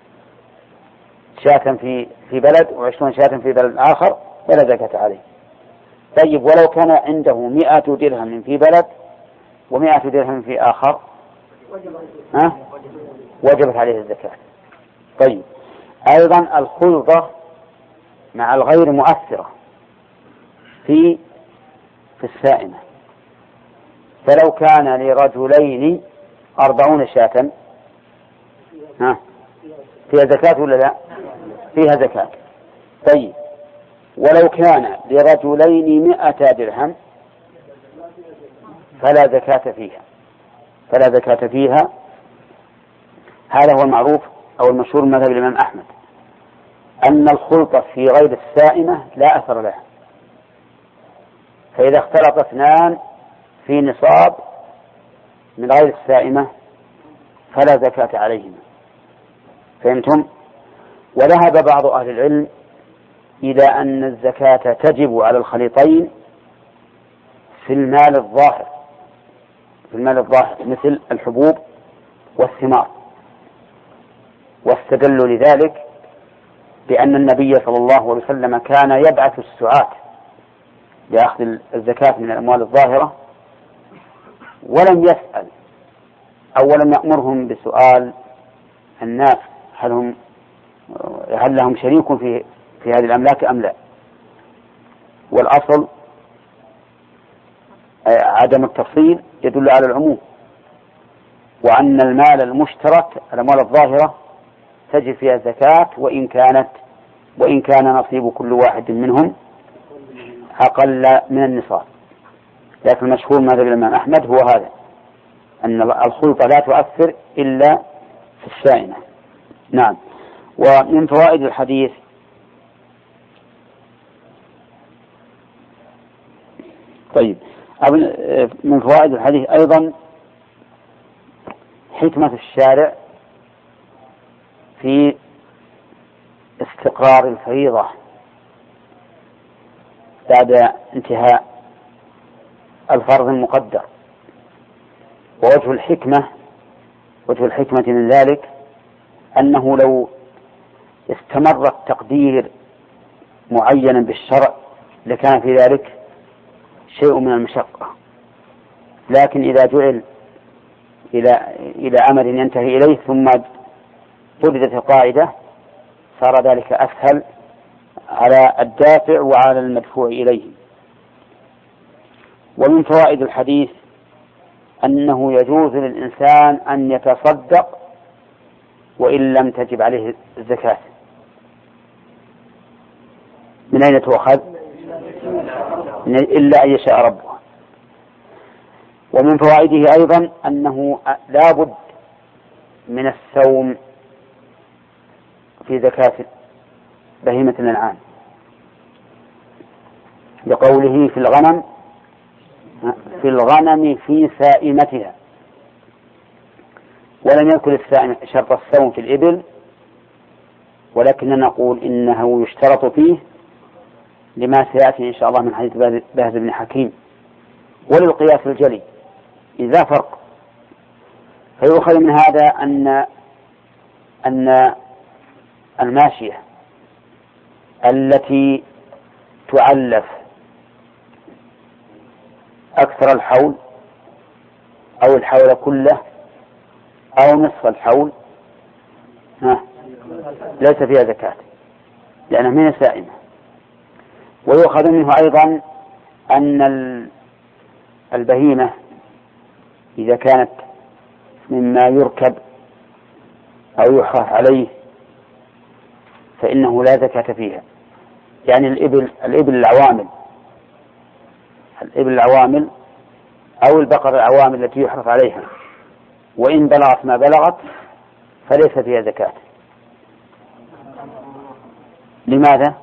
Speaker 1: شاة في في بلد وعشرون شاة في بلد آخر فلا زكاة عليه. طيب ولو كان عنده مئة درهم في بلد ومئة درهم في آخر، ها وجبت عليه الزكاة. طيب أيضا الخلطة مع الغير مؤثرة في في السائمة، فلو كان لرجلين أربعون شاة، ها فيها زكاة ولا لا؟ فيها زكاة. طيب ولو كان لرجلين مئة درهم فلا زكاة فيها، فلا زكاة فيها. هذا هو المعروف أو المشهور من مذهب الإمام أحمد، أن الخلطة في غير السائمة لا أثر لها. فإذا اختلط اثنان في نصاب من غير السائمة فلا زكاة عليهما، فهمتم؟ وذهب بعض أهل العلم إلى أن الزكاة تجب على الخليطين في المال الظاهر في المال الظاهر مثل الحبوب والثمار، واستدلوا لذلك بأن النبي صلى الله عليه وسلم كان يبعث السعاة لأخذ الزكاة من الأموال الظاهرة ولم يسأل أو لم يأمرهم بسؤال الناس هل هم هل لهم شريك في في هذه الأملاك أم لا. والأصل عدم التفصيل يدل على العموم، وأن المال المشترك الأموال الظاهرة تجب فيها الزكاة وإن كانت وإن كان نصيب كل واحد منهم أقل من النصاب. لكن المشهور مذهب الإمام أحمد هو هذا، أن الخلطة لا تؤثر إلا في السائمة. نعم. ومن فوائد الحديث طيب من فوائد الحديث أيضا حكمة الشارع في استقرار الفريضة بعد انتهاء الفرض المقدر. ووجه الحكمة وجه الحكمة من ذلك أنه لو استمر التقدير معينا بالشرع لكان في ذلك شيء من المشقة، لكن إذا جعل إلى إلى أمر ينتهي إليه ثم وجدت القاعدة صار ذلك أسهل على الدافع وعلى المدفوع إليه. ومن فوائد الحديث أنه يجوز للإنسان أن يتصدق وإن لم تجب عليه الزكاة. من أين تؤخذ؟ إلا أن يشاء ربه. ومن فوائده أيضا أنه لا بد من السوم في زكاة بهيمة الأنعام، لقوله في الغنم في الغنم في سائمتها، ولم يذكر السائم شرط السوم في الإبل، ولكننا نقول إنه يشترط فيه لما سيأتي إن شاء الله من حديث بهز بن حكيم. وللقياس الجلي إذا فرق، فيؤخذ من هذا أن أن الماشية التي تعلف أكثر الحول أو الحول كله أو نصف الحول ها ليس فيها زكاة لأنها من سائمة. ويؤخذ منه أيضا أن البهيمة إذا كانت مما يركب أو يحرث عليه فإنه لا زكاة فيها، يعني الإبل الإبل العوامل الإبل العوامل أو البقر العوامل التي يحرث عليها وإن بلغت ما بلغت فليس فيها زكاة. لماذا؟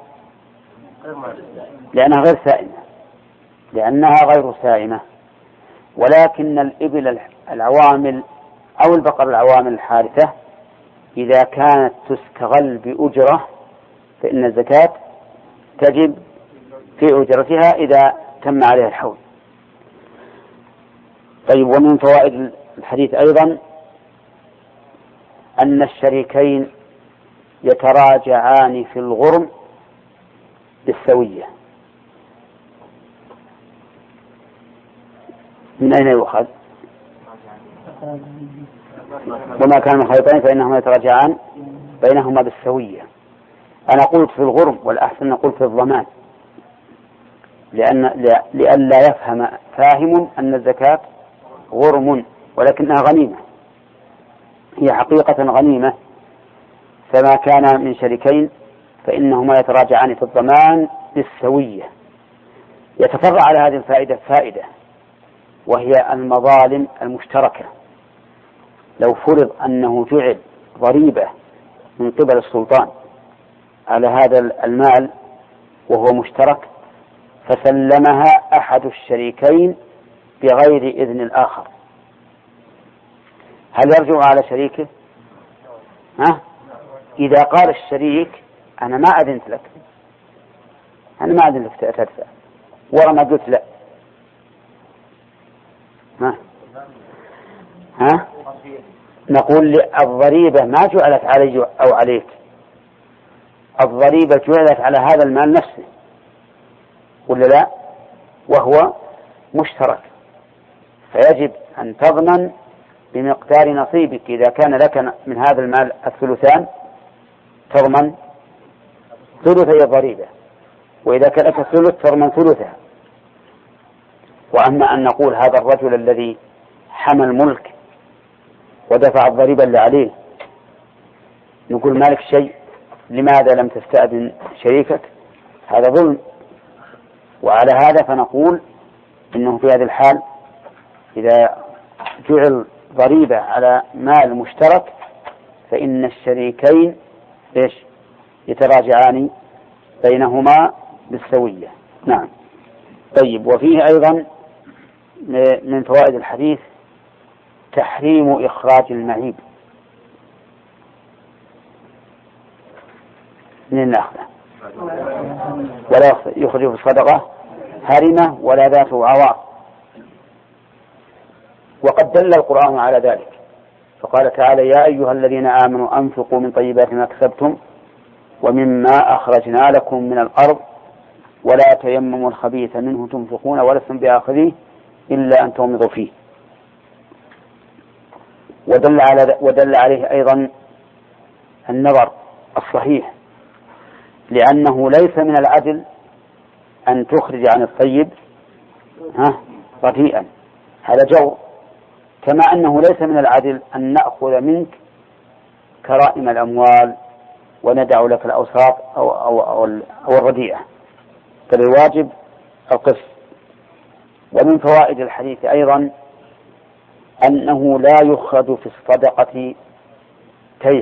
Speaker 1: لأنها غير سائمة لأنها غير سائمة ولكن الإبل العوامل أو البقر العوامل الحارثة إذا كانت تستغل بأجرة فإن الزكاة تجب في أجرتها إذا تم عليها الحول. طيب. ومن فوائد الحديث أيضا أن الشريكين يتراجعان في الغرم بالسوية. من أين يؤخذ؟ وما كان من خليطين فإنهما يتراجعان بينهما بالسوية. أنا قلت في الغرم والأحسن نقول في الضمان، لأن لئلا يفهم فاهم أن الزكاة غرم ولكنها غنيمة، هي حقيقة غنيمة. فما كان من شريكين فإنهما يتراجعان في الضمان بالسوية. يتفرع على هذه الفائدة فائدة وهي المظالم المشتركة. لو فرض أنه جعل ضريبة من قبل السلطان على هذا المال وهو مشترك فسلمها أحد الشريكين بغير إذن الآخر، هل يرجع على شريكه؟ ها؟ إذا قال الشريك أنا ما أذنت لك، أنا ما أذن لك تدفع، ورا ما قلت لا، ها ها نقول الضريبة ما جعلت علي أو عليك، الضريبة جعلت على هذا المال نفسه ولا لا، وهو مشترك، فيجب أن تضمن بمقدار نصيبك. إذا كان لك من هذا المال الثلثان تضمن ثلثي الضريبة، وإذا كان لك الثلث تضمن ثلثها. وأما أن نقول هذا الرجل الذي حمى الملك ودفع الضريبة اللي عليه نقول مالك شيء، لماذا لم تستأذن شريكك؟ هذا ظلم. وعلى هذا فنقول إنه في هذه الحال إذا جعل ضريبة على مال مشترك فإن الشريكين إيش يتراجعان بينهما بالسوية. نعم. طيب، وفيه أيضا من فوائد الحديث تحريم إخراج المعيب من النخلة ولا يخرج في الصدقة هرمة ولا ذات عوار، وقد دل القرآن على ذلك، فقال تعالى يا أيها الذين آمنوا أنفقوا من طيبات ما كسبتم ومما أخرجنا لكم من الأرض ولا تيمموا الخبيث منه تنفقون ولستم بآخذيه إلا أن تغمضوا فيه. ودل, على ودل عليه أيضا النظر الصحيح، لأنه ليس من العدل أن تخرج عن الطيب ها رديئا، هذا جور، كما أنه ليس من العدل أن نأخذ منك كرائم الأموال وندع لك الأوساط أو, أو, أو, أو الرديئة، فالواجب القسط. ومن فوائد الحديث أيضا أنه لا يخرج في الصدقة تيس،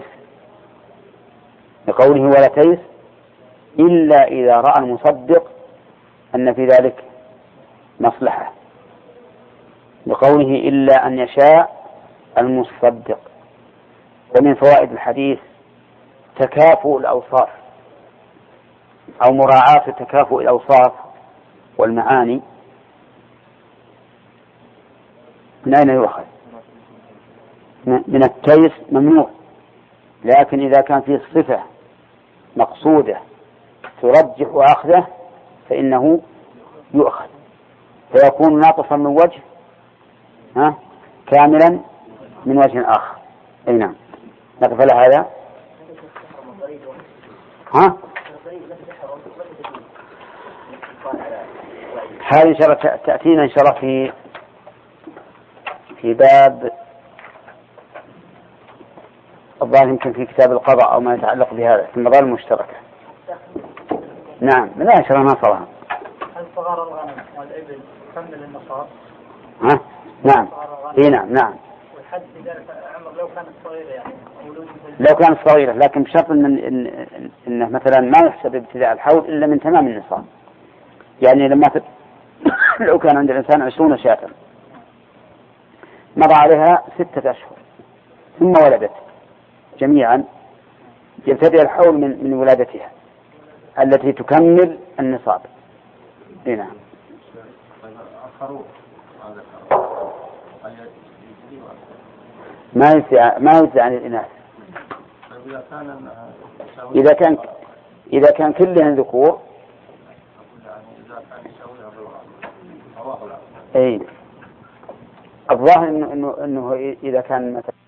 Speaker 1: لقوله ولا تيس إلا إذا رأى المصدق أن في ذلك مصلحة، لقوله إلا أن يشاء المصدق. ومن فوائد الحديث تكافؤ الأوصاف أو مراعاة تكافؤ الأوصاف والمعاني. من أين يؤخذ؟ من التيس ممنوع، لكن إذا كان فيه صفة مقصودة ترجح أخذه فإنه يؤخذ، فيكون ناقصا من وجه ها كاملا من وجه آخر. أي نعم. نقف على هذا. ها هذه إن شاء الله تأتينا إن شاء الله في في باب الظاهر يمكن في كتاب القضاء أو ما يتعلق بهذا في المظالم المشتركة. نعم. لا إن شاء الله ما صراحة.
Speaker 5: هل صغار الغنم والإبل تكمل النصاب؟
Speaker 1: ها نعم. إيه نعم نعم.
Speaker 5: والحد في ذلك عمر لو كانت صغيرة يعني
Speaker 1: لو كانت صغيرة، لكن بشرط إن إن إنه مثلا ما يحسب ابتداء الحول إلا من تمام النصاب. يعني لما ت... لو كان عند الإنسان عشرون شاة مضى عليها ستة أشهر ثم ولدت جميعا يبتدئ الحول من من ولادتها التي تكمل النصاب. هنا ما يجزي ما يجزي عن الإناث إذا كان إذا كان كلهم ذكور. أي الظاهر إنه إنه إنه إذا كان مثلا